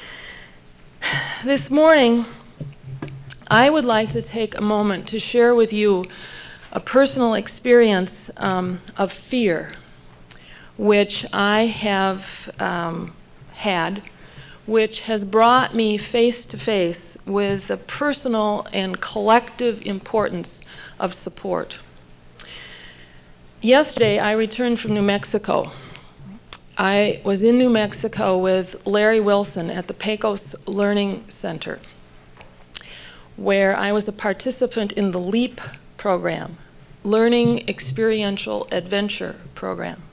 This morning, I would like to take a moment to share with you a personal experience um, of fear, which I have um, had, which has brought me face to face with the personal and collective importance of support. Yesterday, I returned from New Mexico. I was in New Mexico with Larry Wilson at the Pecos Learning Center, where I was a participant in the LEAP program, Learning Experiential Adventure program.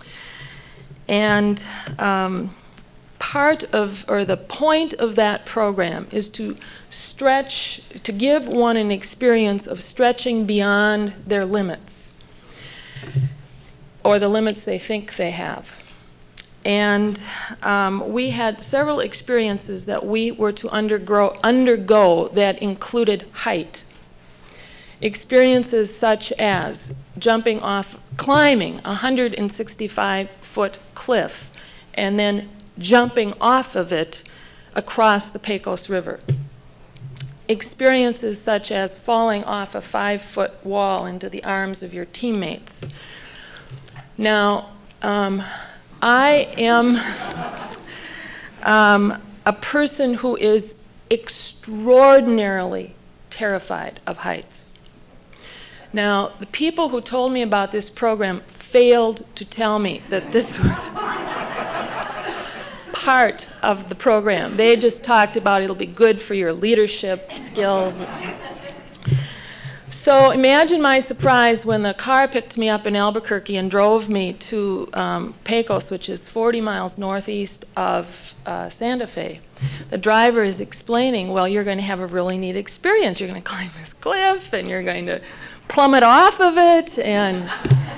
And um, part of, or the point of that program is to stretch, to give one an experience of stretching beyond their limits, or the limits they think they have. And um, we had several experiences that we were to undergo, undergo that included height. Experiences such as jumping off, climbing a one hundred sixty-five foot cliff, and then jumping off of it across the Pecos River. Experiences such as falling off a five foot wall into the arms of your teammates. Now, um, I am um, a person who is extraordinarily terrified of heights. Now, the people who told me about this program failed to tell me that this was part of the program. They just talked about it'll be good for your leadership skills. So imagine my surprise when the car picked me up in Albuquerque and drove me to um, Pecos, which is forty miles northeast of uh, Santa Fe. The driver is explaining, well, you're going to have a really neat experience. You're going to climb this cliff and you're going to plummet off of it. And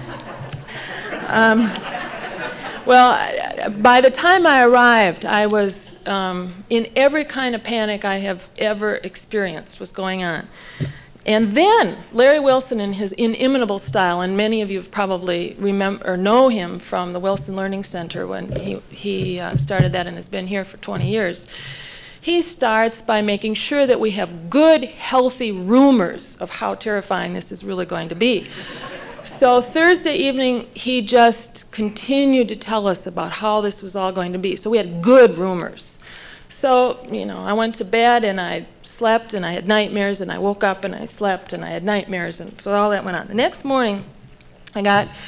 um, well, by the time I arrived, I was um, in every kind of panic I have ever experienced was going on. And then Larry Wilson, in his inimitable style, and many of you probably remember or know him from the Wilson Learning Center when he, he uh, started that and has been here for twenty years, he starts by making sure that we have good, healthy rumors of how terrifying this is really going to be. So Thursday evening, he just continued to tell us about how this was all going to be. So we had good rumors. So, you know, I went to bed and I slept and I had nightmares, and I woke up and I slept and I had nightmares, and so all that went on. The next morning, I got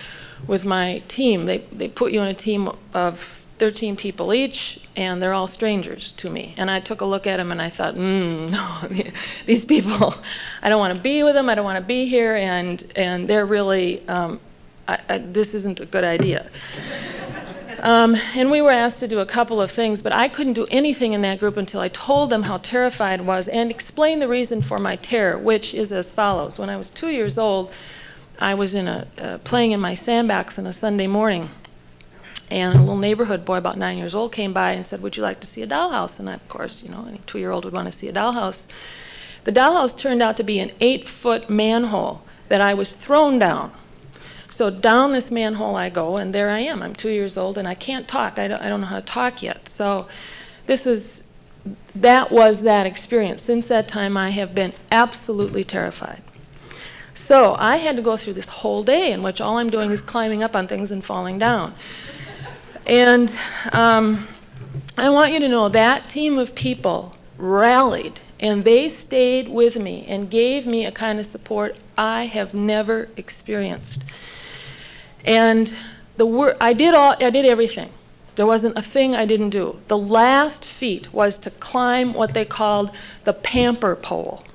with my team. They, they put you in a team of thirteen people each, and they're all strangers to me. And I took a look at them and I thought, mm, no, these people, I don't want to be with them, I don't want to be here, and, and they're really, um, I, I, this isn't a good idea. Um, and we were asked to do a couple of things, but I couldn't do anything in that group until I told them how terrified I was and explained the reason for my terror, which is as follows. When I was two years old, I was in a, uh, playing in my sandbox on a Sunday morning, and a little neighborhood boy about nine years old came by and said, would you like to see a dollhouse? And I, of course, you know, any two-year-old would want to see a dollhouse. The dollhouse turned out to be an eight-foot manhole that I was thrown down. So down this manhole I go, and there I am. I'm two years old, and I can't talk. I don't, I don't know how to talk yet. So this was, that was that experience. Since that time, I have been absolutely terrified. So I had to go through this whole day in which all I'm doing is climbing up on things and falling down. And um, I want you to know that team of people rallied, and they stayed with me and gave me a kind of support I have never experienced. And the wor- I did all, I did everything. There wasn't a thing I didn't do. The last feat was to climb what they called the pamper pole.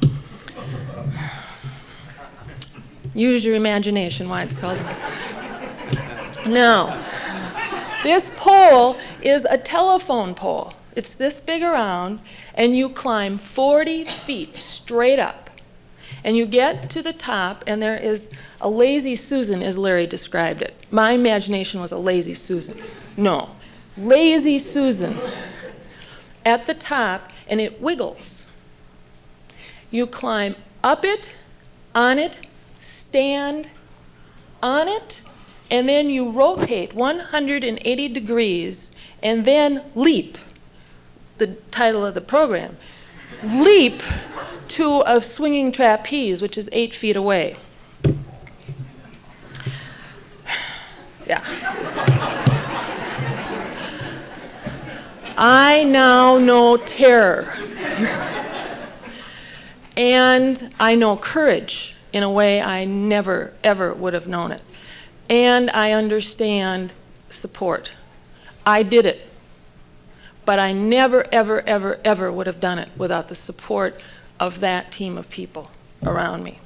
Use your imagination why it's called. Now, this pole is a telephone pole. It's this big around, and you climb forty feet straight up. And you get to the top, and there is a lazy Susan, as Larry described it. My imagination was a lazy Susan. No, lazy Susan at the top, and it wiggles. You climb up it, on it, stand on it, and then you rotate one hundred eighty degrees, and then leap, the title of the program. Leap to a swinging trapeze, which is eight feet away. Yeah. I now know terror. And I know courage in a way I never, ever would have known it. And I understand support. I did it. But I never, ever, ever, ever would have done it without the support of that team of people around me.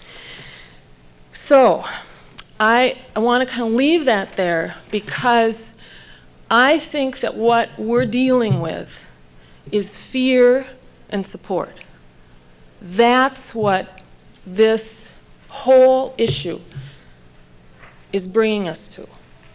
So I, I want to kind of leave that there because I think that what we're dealing with is fear and support. That's what this whole issue is bringing us to.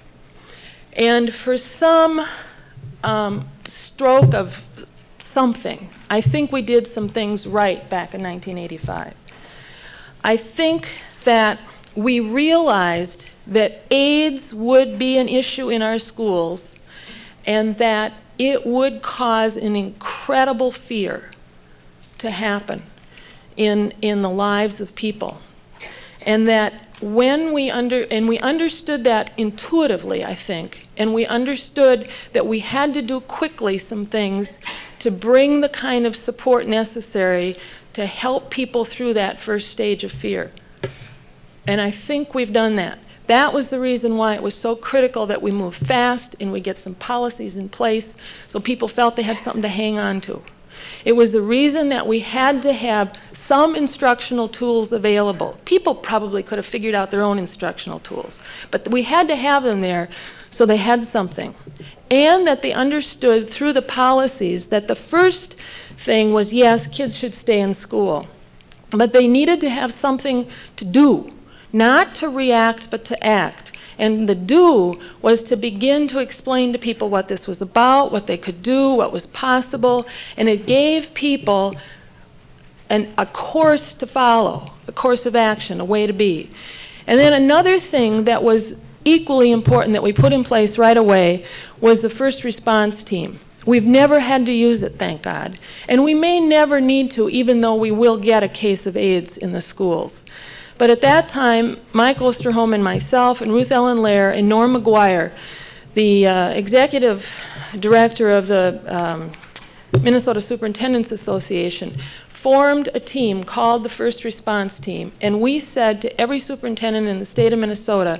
And for some um, stroke of something, I think we did some things right back in nineteen eighty-five. I think that we realized that AIDS would be an issue in our schools and that it would cause an incredible fear to happen in, in the lives of people. And that when we under, and we understood that intuitively, I think, and we understood that we had to do quickly some things to bring the kind of support necessary to help people through that first stage of fear. And I think we've done that. That was the reason why it was so critical that we move fast and we get some policies in place so people felt they had something to hang on to. It was the reason that we had to have some instructional tools available. People probably could have figured out their own instructional tools, but we had to have them there so they had something. And that they understood through the policies that the first thing was, yes, kids should stay in school, but they needed to have something to do, not to react, but to act. And the do was to begin to explain to people what this was about, what they could do, what was possible, and it gave people an, a course to follow, a course of action, a way to be. And then another thing that was equally important that we put in place right away was the first response team. We've never had to use it, thank God. And we may never need to, even though we will get a case of AIDS in the schools. But at that time, Mike Osterholm and myself and Ruth Ellen Lair and Norm McGuire, the uh, executive director of the um, Minnesota Superintendents Association, formed a team called the First Response Team. And we said to every superintendent in the state of Minnesota,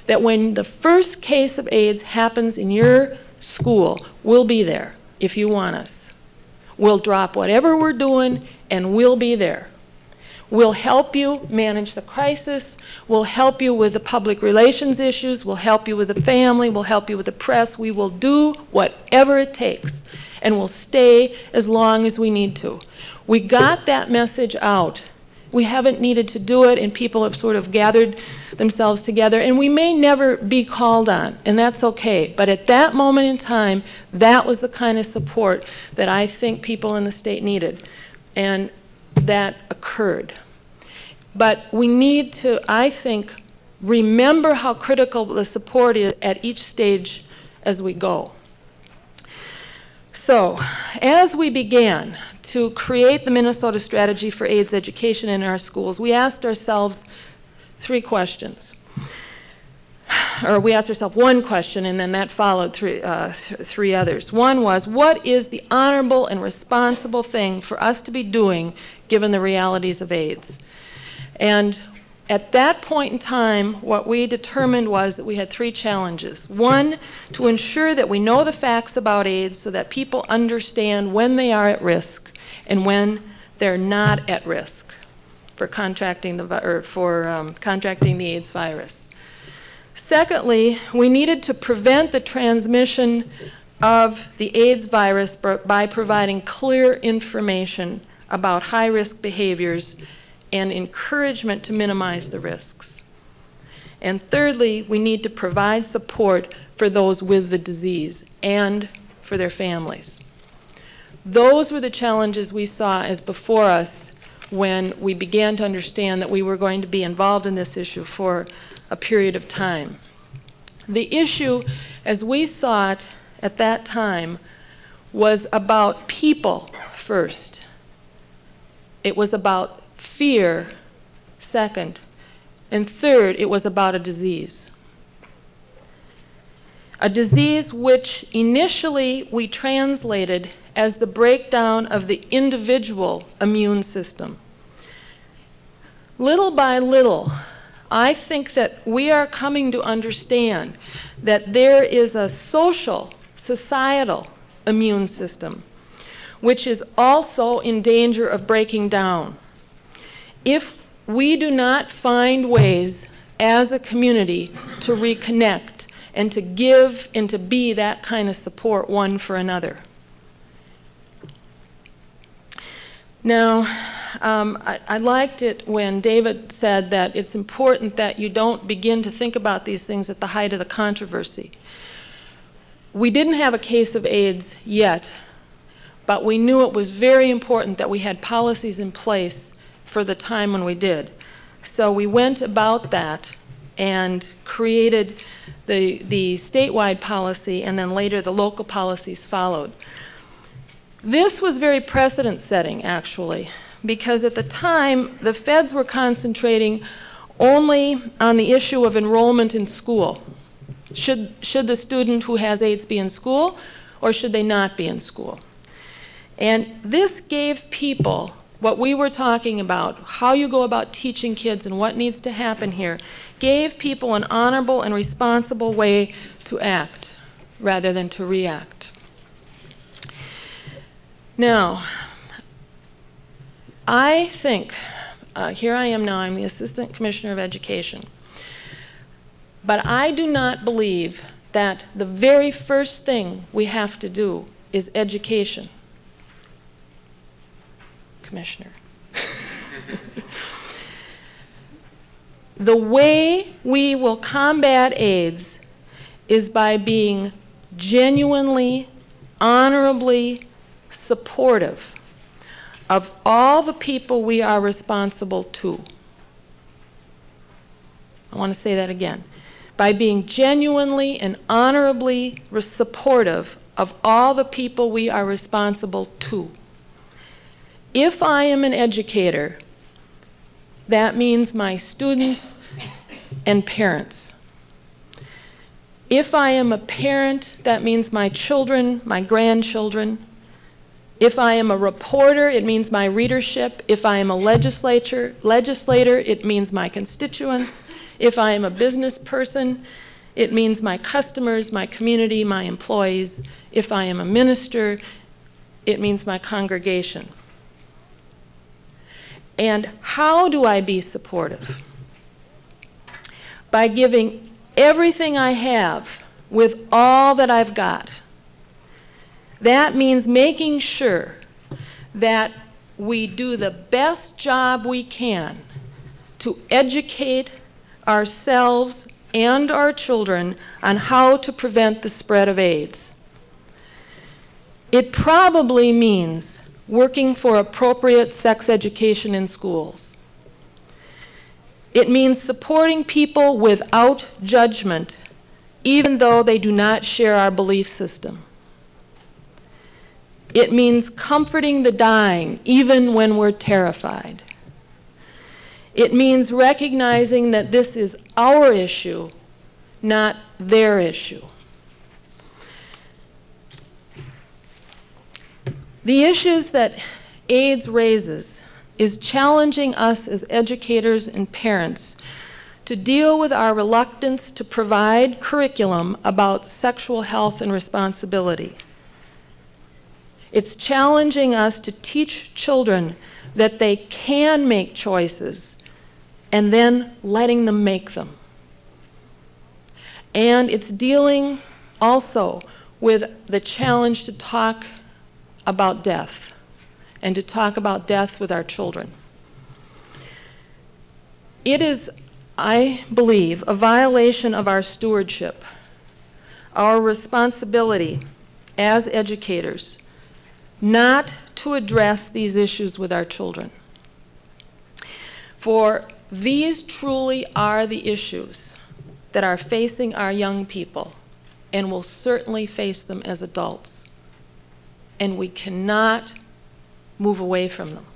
that when the first case of AIDS happens in your school, we'll be there if you want us. We'll drop whatever we're doing and we'll be there. We'll help you manage the crisis. We'll help you with the public relations issues. We'll help you with the family. We'll help you with the press. We will do whatever it takes, and we'll stay as long as we need to. We got that message out. We haven't needed to do it, and people have sort of gathered themselves together, and we may never be called on, and that's okay. But at that moment in time, that was the kind of support that I think people in the state needed, and that occurred. But we need to, I think, remember how critical the support is at each stage as we go. So, as we began to create the Minnesota Strategy for AIDS Education in our schools, we asked ourselves three questions. Or we asked ourselves one question, and then that followed three, uh, th three others. One was, what is the honorable and responsible thing for us to be doing given the realities of AIDS? And at that point in time, what we determined was that we had three challenges. One, to ensure that we know the facts about AIDS so that people understand when they are at risk and when they're not at risk for contracting the, vi- or for, um, contracting the AIDS virus. Secondly, we needed to prevent the transmission of the AIDS virus by providing clear information about high-risk behaviors and encouragement to minimize the risks. And thirdly, we need to provide support for those with the disease and for their families. Those were the challenges we saw as before us when we began to understand that we were going to be involved in this issue for a period of time. The issue, as we saw it at that time, was about people first. It was about fear, second, and third, it was about a disease. A disease which initially we translated as the breakdown of the individual immune system. Little by little, I think that we are coming to understand that there is a social, societal immune system which is also in danger of breaking down. If we do not find ways as a community to reconnect and to give and to be that kind of support one for another. Now, um, I, I liked it when David said that it's important that you don't begin to think about these things at the height of the controversy. We didn't have a case of AIDS yet, but we knew it was very important that we had policies in place for the time when we did. So we went about that and created the, the statewide policy, and then later the local policies followed. This was very precedent-setting, actually, because at the time, the feds were concentrating only on the issue of enrollment in school. Should, should the student who has AIDS be in school, or should they not be in school? And this gave people what we were talking about, how you go about teaching kids and what needs to happen here, gave people an honorable and responsible way to act rather than to react. Now, I think, uh, here I am now, I'm the Assistant Commissioner of Education, but I do not believe that the very first thing we have to do is education. Commissioner. The way we will combat AIDS is by being genuinely, honorably supportive of all the people we are responsible to. I want to say that again. By being genuinely and honorably supportive of all the people we are responsible to. If I am an educator, that means my students and parents. If I am a parent, that means my children, my grandchildren. If I am a reporter, it means my readership. If I am a legislator, legislator, it means my constituents. If I am a business person, it means my customers, my community, my employees. If I am a minister, it means my congregation. And how do I be supportive? By giving everything I have with all that I've got. That means making sure that we do the best job we can to educate ourselves and our children on how to prevent the spread of AIDS. It probably means working for appropriate sex education in schools. It means supporting people without judgment, even though they do not share our belief system. It means comforting the dying, even when we're terrified. It means recognizing that this is our issue, not their issue. The issues that AIDS raises is challenging us as educators and parents to deal with our reluctance to provide curriculum about sexual health and responsibility. It's challenging us to teach children that they can make choices and then letting them make them. And it's dealing also with the challenge to talk about death and to talk about death with our children. It is, I believe, a violation of our stewardship, our responsibility as educators, not to address these issues with our children. For these truly are the issues that are facing our young people and will certainly face them as adults. And we cannot move away from them.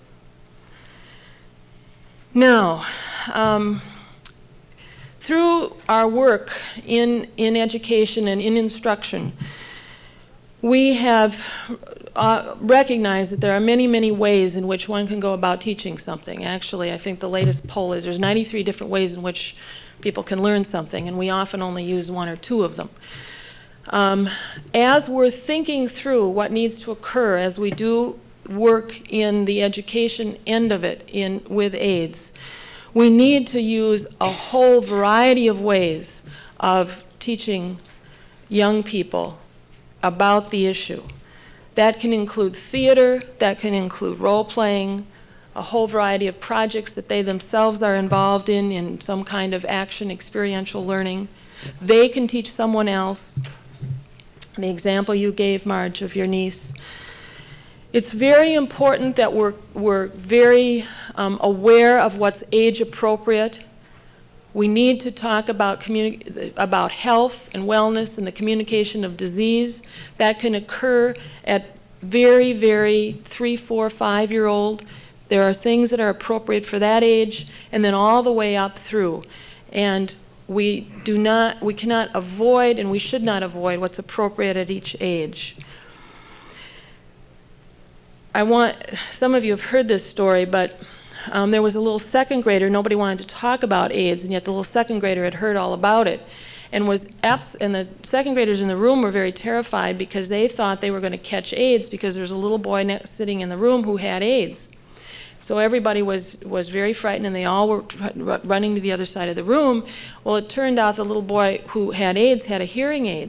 Now, um, through our work in, in education and in instruction, we have uh, recognized that there are many, many ways in which one can go about teaching something. Actually, I think the latest poll is there's ninety-three different ways in which people can learn something, and we often only use one or two of them. Um, as we're thinking through what needs to occur as we do work in the education end of it in, with AIDS, we need to use a whole variety of ways of teaching young people about the issue. That can include theater, that can include role-playing, a whole variety of projects that they themselves are involved in, in some kind of action, experiential learning. They can teach someone else. The example you gave, Marge, of your niece. It's very important that we're, we're very um, aware of what's age appropriate. We need to talk about, communi- about health and wellness and the communication of disease. That can occur at very, very three, four, five-year-old. There are things that are appropriate for that age, and then all the way up through. And we do not, we cannot avoid, and we should not avoid, what's appropriate at each age. I want, some of you have heard this story, but um, there was a little second grader, nobody wanted to talk about AIDS, and yet the little second grader had heard all about it. And was abs- and the second graders in the room were very terrified because they thought they were going to catch AIDS because there was a little boy ne- sitting in the room who had AIDS. So everybody was, was very frightened, and they all were r- running to the other side of the room. Well, it turned out the little boy who had AIDS had a hearing aid.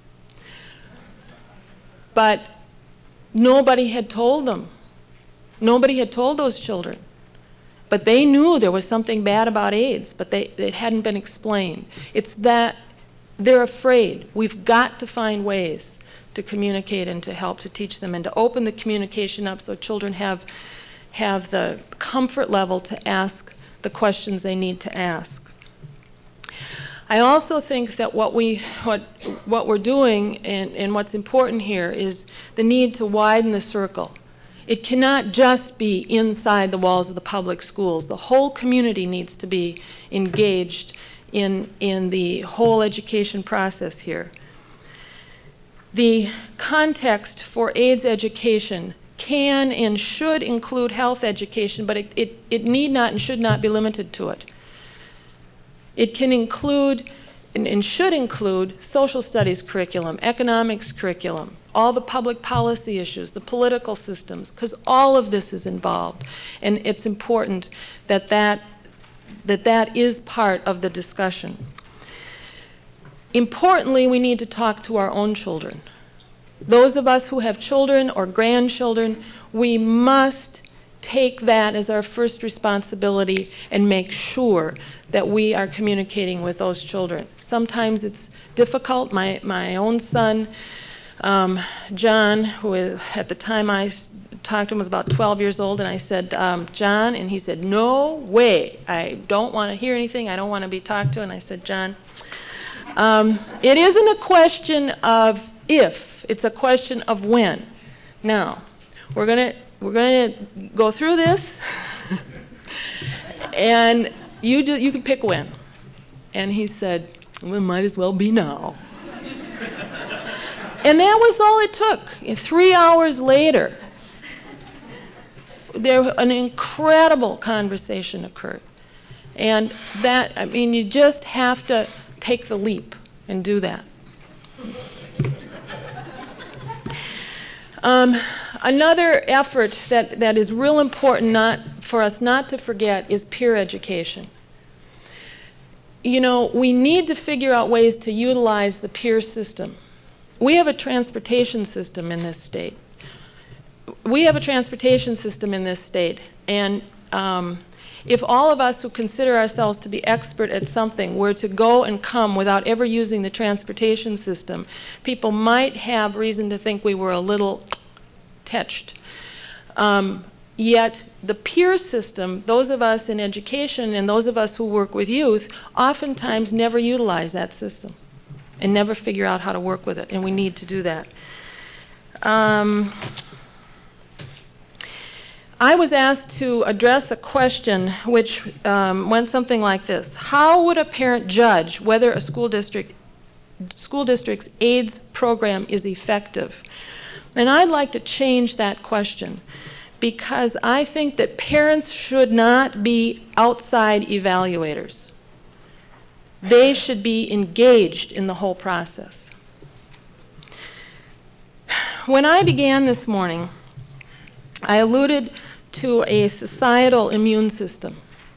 But nobody had told them. Nobody had told those children. But they knew there was something bad about AIDS, but they, it hadn't been explained. It's that they're afraid. We've got to find ways to communicate and to help to teach them and to open the communication up so children have have the comfort level to ask the questions they need to ask. I also think that what, we, what, what we're doing and, and what's important here is the need to widen the circle. It cannot just be inside the walls of the public schools. The whole community needs to be engaged in, in the whole education process here. The context for AIDS education can and should include health education, but it, it, it need not and should not be limited to it. It can include and, and should include social studies curriculum, economics curriculum, all the public policy issues, the political systems, because all of this is involved. And it's important that that, that that is part of the discussion. Importantly, we need to talk to our own children. Those of us who have children or grandchildren, we must take that as our first responsibility and make sure that we are communicating with those children. Sometimes it's difficult. My, my own son, um, John, who is, at the time I s- talked to him was about twelve years old, and I said, um, John, and he said, no way, I don't want to hear anything, I don't want to be talked to. And I said, John, um, it isn't a question of if, it's a question of when. Now, we're going to we're going to go through this, and you do, you can pick when. And he said, well, it might as well be now. And that was all it took. And three hours later, there an incredible conversation occurred. And that, I mean, you just have to take the leap and do that. Um, another effort that, that is real important not, for us not to forget is peer education. You know, we need to figure out ways to utilize the peer system. We have a transportation system in this state. We have a transportation system in this state, and um, if all of us who consider ourselves to be expert at something were to go and come without ever using the transportation system, people might have reason to think we were a little touched. Um, yet the peer system, those of us in education and those of us who work with youth, oftentimes never utilize that system and never figure out how to work with it, and we need to do that. Um, I was asked to address a question which um, went something like this. How would a parent judge whether a school district, school district's AIDS program is effective? And I'd like to change that question, because I think that parents should not be outside evaluators. They should be engaged in the whole process. When I began this morning, I alluded to a societal immune system.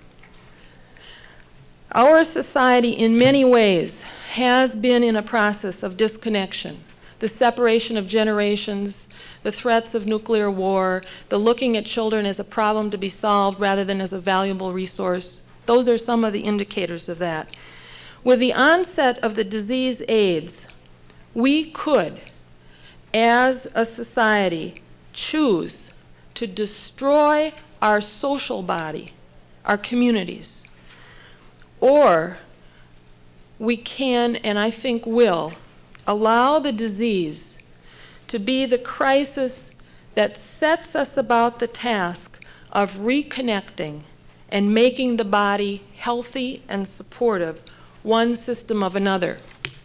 Our society, in many ways, has been in a process of disconnection. The separation of generations, the threats of nuclear war, the looking at children as a problem to be solved rather than as a valuable resource. Those are some of the indicators of that. With the onset of the disease AIDS, we could, as a society, choose to destroy our social body, our communities. Or we can, and I think will, allow the disease to be the crisis that sets us about the task of reconnecting and making the body healthy and supportive, one system of another.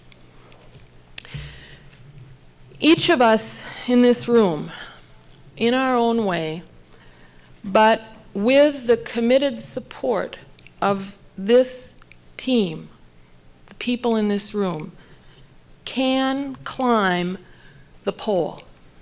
Each of us in this room, in our own way, but with the committed support of this team, the people in this room, can climb the pole.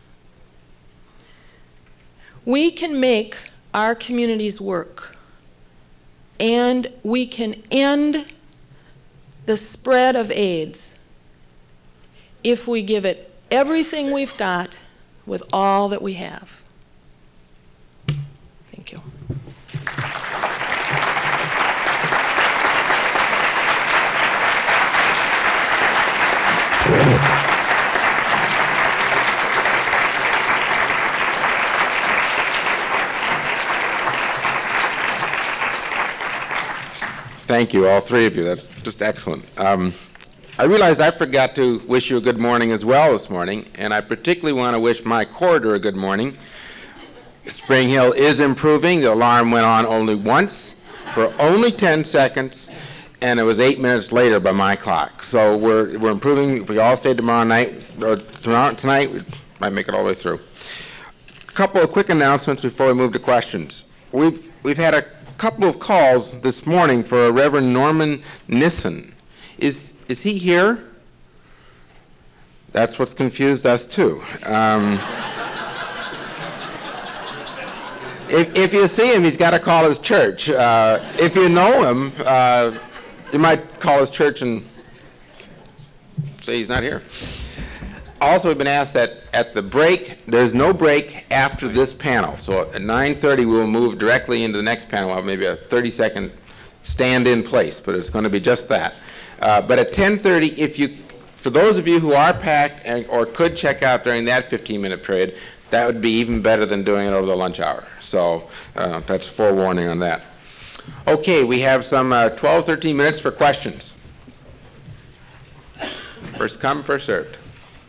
We can make our communities work, and we can end the spread of AIDS if we give it everything we've got with all that we have. Thank you. Thank you, all three of you. That's just excellent. Um, I realized I forgot to wish you a good morning as well this morning, and I particularly want to wish my corridor a good morning. Spring Hill is improving. The alarm went on only once for only ten seconds, and it was eight minutes later by my clock. So we're, we're improving. If we all stayed tomorrow night, or tomorrow, tonight, we might make it all the way through. A couple of quick announcements before we move to questions. We've, we've had a couple of calls this morning for a Reverend Norman Nissen. Is, is he here? That's what's confused us too. Um, if, if you see him, he's got to call his church. Uh, if you know him, uh, you might call his church and say he's not here. Also, we've been asked that at the break, there's no break after this panel. So at nine thirty, we'll move directly into the next panel. We'll have maybe a thirty second stand in place, but it's going to be just that. Uh, but at ten thirty, if you, for those of you who are packed and, or could check out during that fifteen minute period, that would be even better than doing it over the lunch hour. So uh, that's forewarning on that. Okay, we have some uh, twelve, thirteen minutes for questions. First come, first served.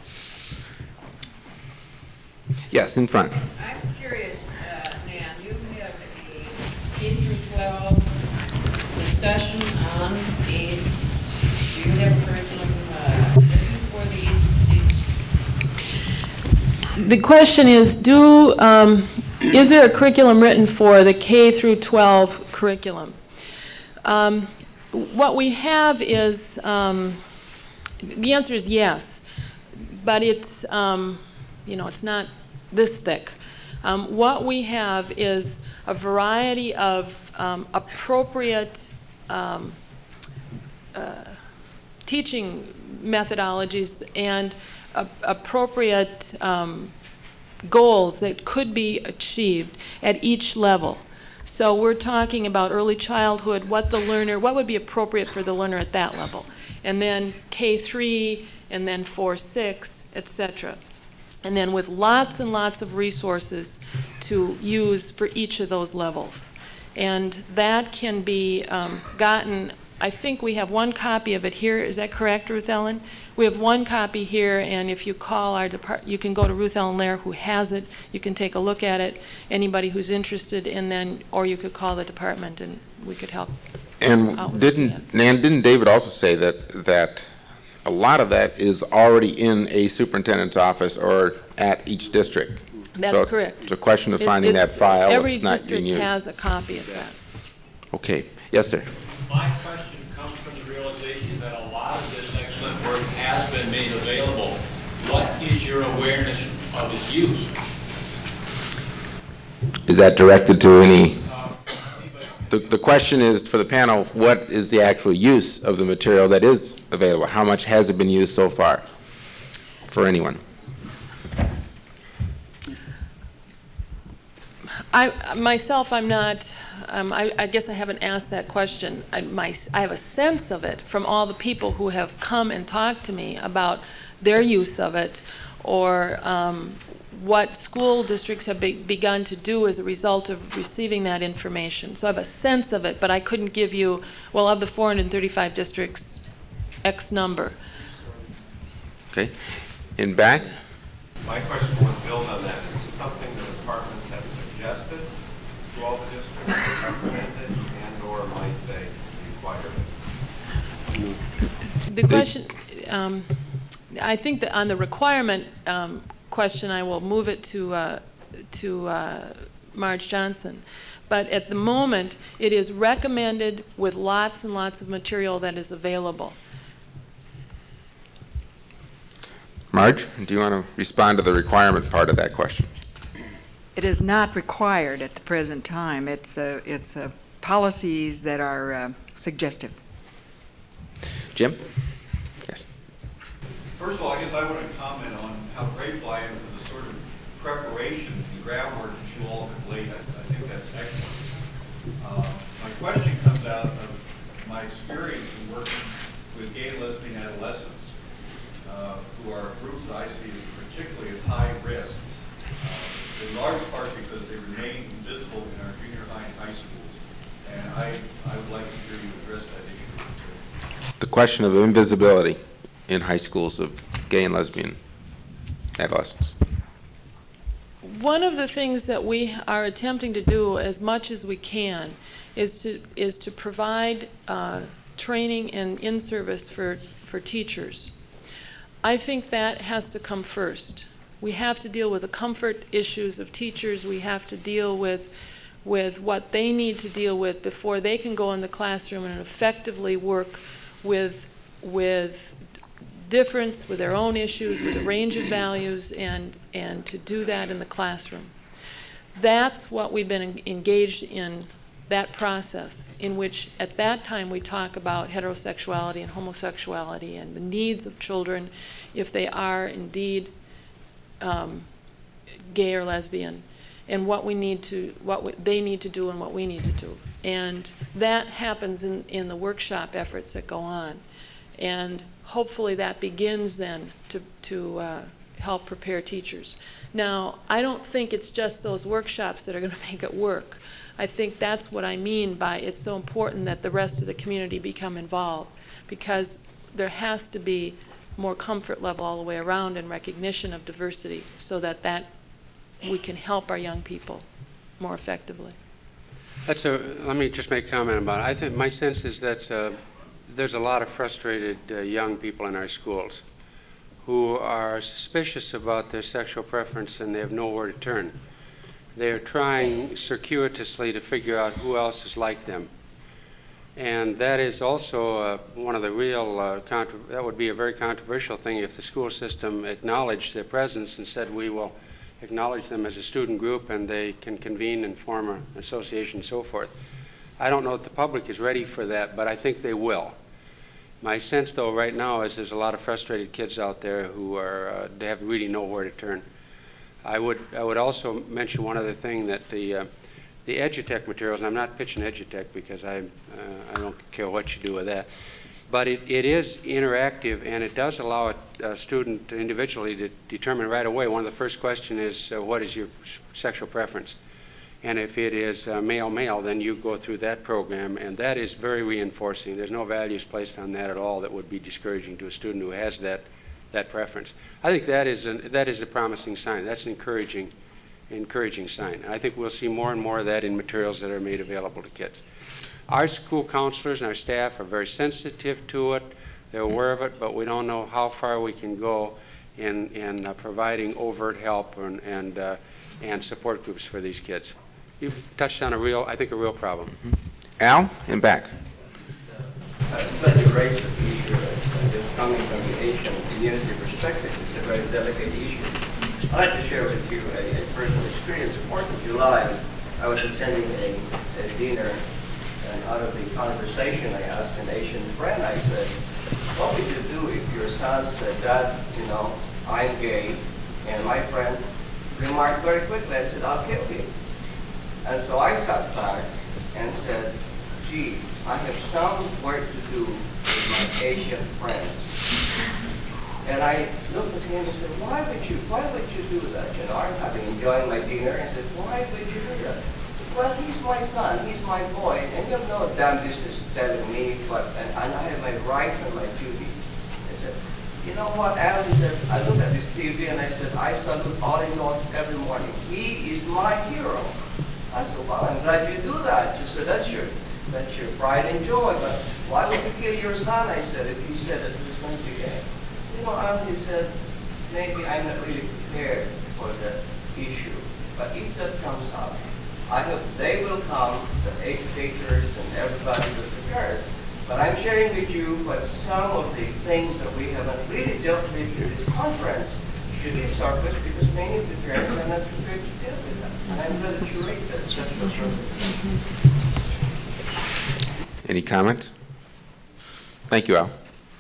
Yes, in front. I'm curious, uh, Nan, you have a K through twelve discussion on AIDS. Do you have a curriculum uh, written for the AIDS disease? The question is, do um, is there a curriculum written for the K through twelve curriculum? Um, what we have is, um, the answer is yes, but it's, um, you know, it's not this thick. Um, what we have is a variety of um, appropriate um, uh, teaching methodologies and uh, appropriate um, goals that could be achieved at each level. So we're talking about early childhood, what the learner, what would be appropriate for the learner at that level, and then K three, and then four, six, et cetera. And then with lots and lots of resources to use for each of those levels. And that can be um, gotten, I think we have one copy of it here. Is that correct, Ruth Ellen? We have one copy here, and if you call our department, you can go to Ruth Ellen Lair, who has it. You can take a look at it, anybody who's interested, and then, or you could call the department and we could help. And didn't, Nan, didn't David also say that, that a lot of that is already in a superintendent's office or at each district? That's so correct. It's a question of It- finding that it's- file Every that's not being district used. has a copy of that. Okay. Yes, sir. My question comes from the realization that a lot of this excellent work has been made available. What is your awareness of its use? Is that directed to any? Uh, anybody? The, the question is for the panel, what is the actual use of the material that is available? How much has it been used so far for anyone? I, myself, I'm not, um, I, I guess I haven't asked that question. I, my, I have a sense of it from all the people who have come and talked to me about their use of it, or um, what school districts have be, begun to do as a result of receiving that information. So I have a sense of it, but I couldn't give you, well, of the four hundred thirty-five districts, X number. Okay. In back? My question was built on that. Is it something the department has suggested to all the districts that recommended and or might they require it? The question, um, I think that on the requirement um, question, I will move it to uh, to uh, Marge Johnson. But at the moment, it is recommended with lots and lots of material that is available. Marge, do you want to respond to the requirement part of that question? It is not required at the present time. It's uh, it's uh, policies that are uh, suggestive. Jim? Yes. First of all, I guess I want to comment on how grateful I am for the sort of preparation, the groundwork that you all have laid. I, I think that's excellent. Uh, my question comes out of my experience in working with gay and lesbian adolescents, uh, who are groups that I see as particularly at high risk, uh, in large part because they remain invisible in our junior high and high schools. And I, I would like to hear you address that issue. The question of invisibility in high schools of gay and lesbian adolescents. One of the things that we are attempting to do as much as we can is to is to provide uh, training and in-service for, for teachers. I think that has to come first. We have to deal with the comfort issues of teachers. We have to deal with with what they need to deal with before they can go in the classroom and effectively work with, with difference, with their own issues, with a range of values, and, and to do that in the classroom. That's what we've been en- engaged in, that process, in which at that time we talk about heterosexuality and homosexuality and the needs of children if they are indeed um, gay or lesbian, and what we need to, what we, they need to do and what we need to do. And that happens in, in the workshop efforts that go on. And hopefully that begins then to, to uh, help prepare teachers. Now, I don't think it's just those workshops that are going to make it work. I think that's what I mean by it's so important that the rest of the community become involved, because there has to be more comfort level all the way around and recognition of diversity so that that we can help our young people more effectively. That's a, let me just make a comment about it. I think my sense is that uh, there's a lot of frustrated uh, young people in our schools who are suspicious about their sexual preference and they have nowhere to turn. They're trying circuitously to figure out who else is like them. And that is also uh, one of the real, uh, contro that would be a very controversial thing if the school system acknowledged their presence and said we will acknowledge them as a student group and they can convene and form an association and so forth. I don't know if the public is ready for that, but I think they will. My sense, though, right now is there's a lot of frustrated kids out there who are, uh, they have really nowhere to turn. I would, I would also mention one other thing, that the, uh, the EduTech materials, and I'm not pitching EduTech because I, uh, I don't care what you do with that, but it, it is interactive and it does allow a, a student individually to determine right away. One of the first questions is, uh, what is your sexual preference? And if it is uh, male-male, then you go through that program, and that is very reinforcing. There's no values placed on that at all that would be discouraging to a student who has that, that preference. I think that is, an, that is a promising sign. That's an encouraging, encouraging sign. I think we'll see more and more of that in materials that are made available to kids. Our school counselors and our staff are very sensitive to it. They're aware of it, but we don't know how far we can go in, in uh, providing overt help and, and, uh, and support groups for these kids. You've touched on a real, I think, a real problem. Mm-hmm. Al, and back. Uh, but the race of the issue, uh, just coming from the Asian community perspective, it's a very delicate issue. I'd like to share with you a, a personal experience. fourth of July, I was attending a, a dinner, and out of the conversation, I asked an Asian friend, I said, what would you do if your son said, Dad, you know, I'm gay, and my friend remarked very quickly, I said, I'll kill him. And so I sat back and said, gee, I have some work to do with my Asian friends. And I looked at him and said, why would you, why would you do that? You know, I'm having enjoying my dinner, and said, why would you do that? Well, he's my son, he's my boy, and you have no damn business telling me what, and, and I have my rights and my duty. I said, you know what, Alan said, I looked at this T V and I said, I salute Ollie North every morning. He is my hero. I said, well, I'm glad you do that. She said, that's your, that's your pride and joy, but why would you kill your son? I said, if he said that he was going to be gay. You know, and he said, maybe I'm not really prepared for the issue, but if that comes up, I hope they will come, the educators and everybody will prepare us. But I'm sharing with you what some of the things that we haven't really dealt with in this conference should be surfaced, because many of the parents are not prepared to deal with that. And I'm glad that you raised that subject. Any comment? Thank you, Al.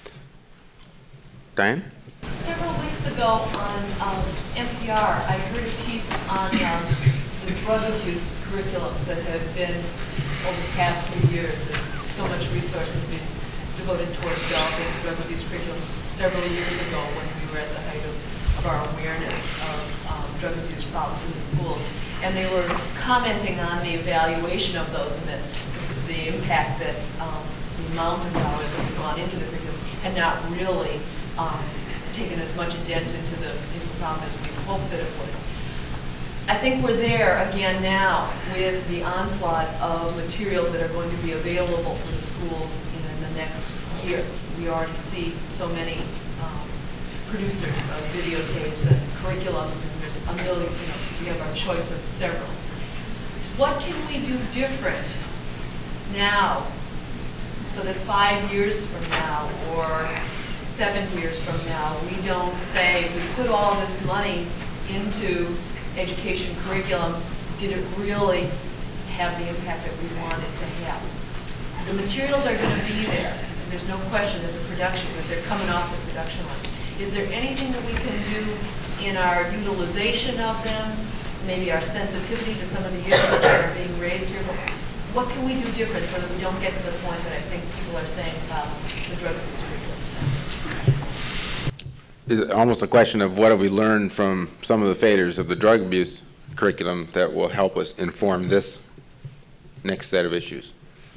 Diane? Several weeks ago on um, N P R, I heard a piece on um, the drug abuse curriculum that have been, over the past few years, that so much resource has been devoted towards developing drug abuse curriculums several years ago when we were at the height of, of our awareness of um, drug abuse problems in the schools. And they were commenting on the evaluation of those and that the impact that um, the amount of dollars that have gone into the curriculum had not really um, taken as much a dent into the, into the problem as we hoped that it would. I think we're there again now with the onslaught of materials that are going to be available for the schools in the next year. We already see so many um, producers of videotapes and curriculums, and there's a million, you know, we have our choice of several. what can we do different now so that five years from now or seven years from now, we don't say, we put all this money into education curriculum, did it really have the impact that we want it to have? The materials are going to be there. There's no question that the production, that they're coming off the production line. Is there anything that we can do in our utilization of them, maybe our sensitivity to some of the issues that are being raised here? What can we do different so that we don't get to the point that I think people are saying about the drug abuse curriculum? It's almost a question of what have we learned from some of the failures of the drug abuse curriculum that will help us inform this next set of issues.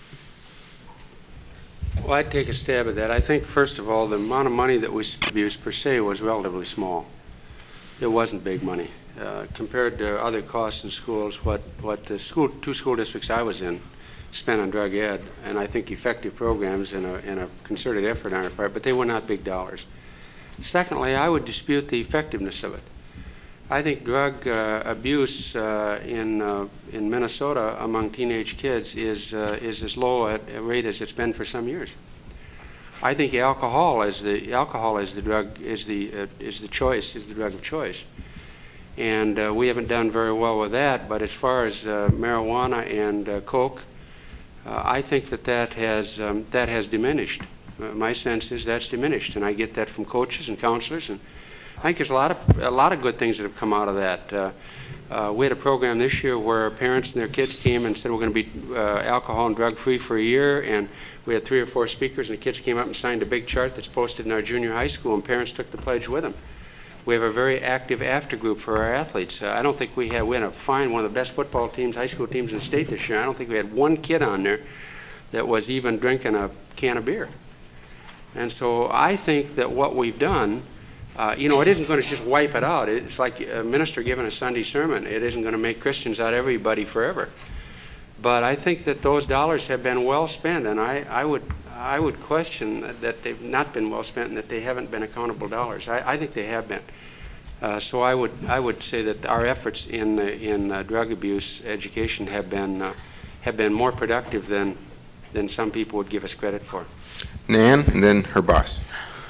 Well, I'd take a stab at that. I think, first of all, the amount of money that was abused per se was relatively small. It wasn't big money. Uh, compared to other costs in schools, what, what the school, two school districts I was in spent on drug ed, and I think effective programs and a, and a concerted effort on our part, but they were not big dollars. Secondly, I would dispute the effectiveness of it. I think drug uh, abuse uh, in uh, in Minnesota among teenage kids is uh, is as low at a rate as it's been for some years. I think alcohol is the alcohol is the drug is the uh, is the choice is the drug of choice, and uh, we haven't done very well with that. But as far as uh, marijuana and uh, coke, uh, I think that that has um, that has diminished. Uh, my sense is that's diminished, and I get that from coaches and counselors, and I think there's a lot of a lot of good things that have come out of that. Uh, uh, we had a program this year where parents and their kids came and said we're going to be uh, alcohol and drug free for a year, and we had three or four speakers, and the kids came up and signed a big chart that's posted in our junior high school, and parents took the pledge with them. We have a very active after group for our athletes. Uh, I don't think we had we had a fine one of the best football teams, high school teams in the state this year. I don't think we had one kid on there that was even drinking a can of beer. And so I think that what we've done. Uh, you know, it isn't going to just wipe it out. It's like a minister giving a Sunday sermon. It isn't going to make Christians out of everybody forever. But I think that those dollars have been well spent, and I, I would I would question that, that they've not been well spent and that they haven't been accountable dollars. I, I think they have been. Uh, so I would I would say that our efforts in uh, in uh, drug abuse education have been uh, have been more productive than than some people would give us credit for. Nan, and then her boss.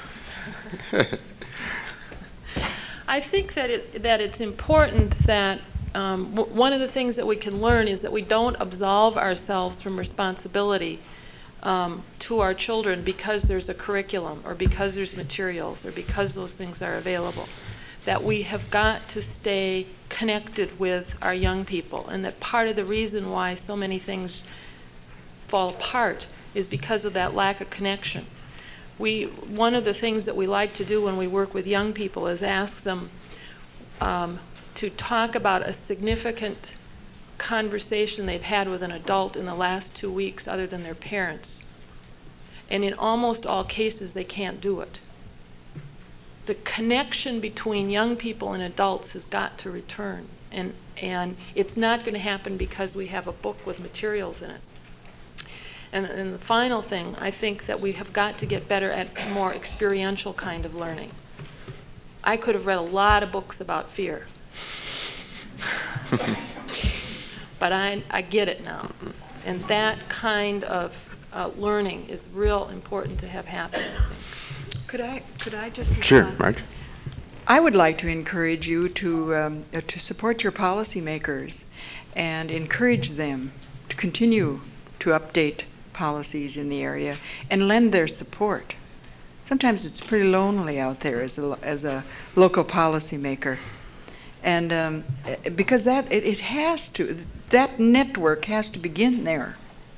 I think that it that it's important that um, w one of the things that we can learn is that we don't absolve ourselves from responsibility um, to our children because there's a curriculum or because there's materials or because those things are available. That we have got to stay connected with our young people, and that part of the reason why so many things fall apart is because of that lack of connection. We, one of the things that we like to do when we work with young people is ask them um, to talk about a significant conversation they've had with an adult in the last two weeks other than their parents. And in almost all cases, they can't do it. The connection between young people and adults has got to return. And, and it's not going to happen because we have a book with materials in it. And, and the final thing, I think that we have got to get better at more experiential kind of learning. I could have read a lot of books about fear. But I, I get it now. And that kind of uh, learning is real important to have happen, I think. Could I, could I just respond? Sure, Marge. I would like to encourage you to, um, uh, to support your policymakers and encourage them to continue to update policies in the area and lend their support. Sometimes it's pretty lonely out there as a, as a local policymaker. And um, because that, it, it has to, that network has to begin there.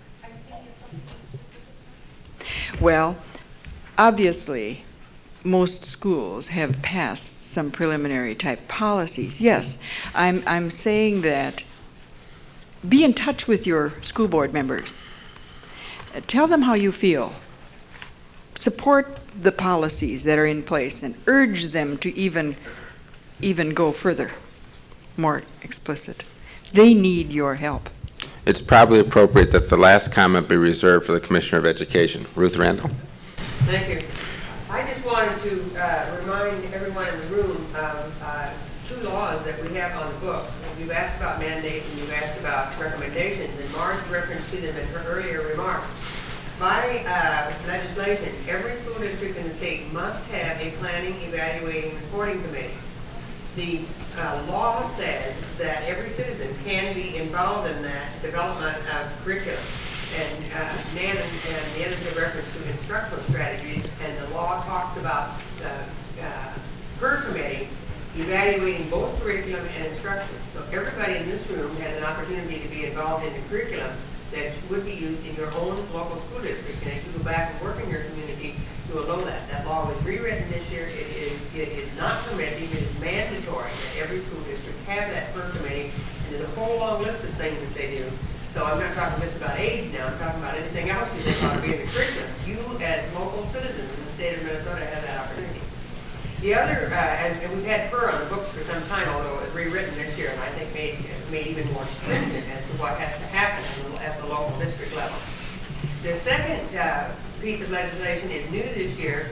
Well, obviously, most schools have passed some preliminary type policies. Yes, I'm, I'm saying that be in touch with your school board members. Uh, tell them how you feel. Support the policies that are in place and urge them to even, even go further, more explicit. They need your help. It's probably appropriate that the last comment be reserved for the Commissioner of Education. Ruth Randall. Thank you. I just wanted to uh, remind everyone in the room of uh, two laws that we have on the books. You've asked about mandates and you've asked about recommendations, and Marge referenced to them in her earlier remarks. By uh, legislation, every school district in the state must have a planning, evaluating, reporting committee. The uh, law says that every citizen can be involved in that development of curriculum. And uh, Nan and, and the others have reference to instructional strategies, and the law talks about uh, uh, per committee evaluating both curriculum and instruction. So everybody in this room has an opportunity to be involved in the curriculum that would be used in your own local school district. And if you go back and work in your community, you will know that. That law was rewritten this year. It is, it is not permitted. It is mandatory that every school district have that per committee. And there's a whole long list of things that they do. So I'm not talking just about AIDS now. I'm talking about anything else you think ought to be in the curriculum. You, as local citizens in the state of Minnesota, have that opportunity. The other, uh, and, and we've had P E R on the books for some time, although it was rewritten this year, and I think made, made even more stringent as to what has to happen at the local district level. The second uh, piece of legislation is new this year,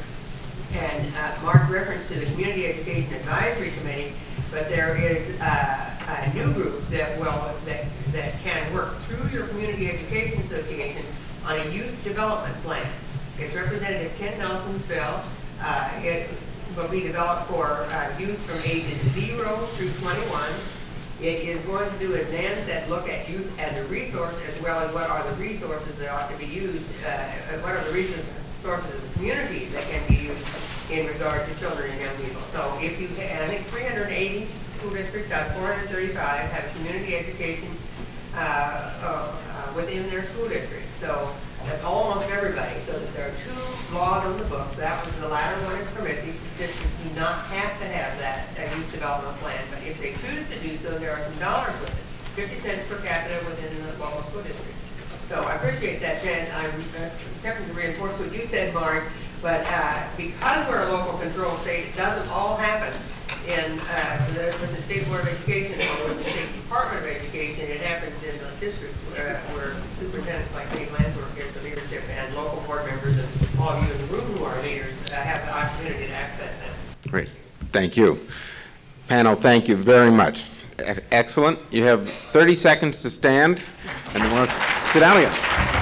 and uh, Mark referenced to the Community Education Advisory Committee, but there is uh, a new group that will that, that can work through your Community Education Association on a youth development plan. It's Representative Ken Nelson's bill. Uh, it will be developed for uh, youth from ages zero through twenty-one. It is going to do, as Nan said, look at youth as a resource, as well as what are the resources that ought to be used, uh, what are the resources as a community that can be used in regard to children and young people. So if you, and I think three hundred eighty school districts out of four hundred thirty-five have community education uh, uh, uh, within their school district. So that's almost everybody. So there are two laws on the book. That was the latter one is permitted. Districts do not have to have that uh, youth development plan, but if they choose to do so, there are some dollars with it, fifty cents per capita within the local school district. So I appreciate that, Jen. I'm attempting to reinforce what you said, Mark, but uh, because we're a local control state, it doesn't all happen in uh, the, with the State Board of Education or with the State Department of Education. It happens in those districts where, where superintendents like Dave Lansworth gives the leadership, and local board members and all of you in the room who are leaders uh, have the opportunity to access them. Great. Thank you. Panel, thank you very much. E- excellent. You have thirty seconds to stand and sit down again.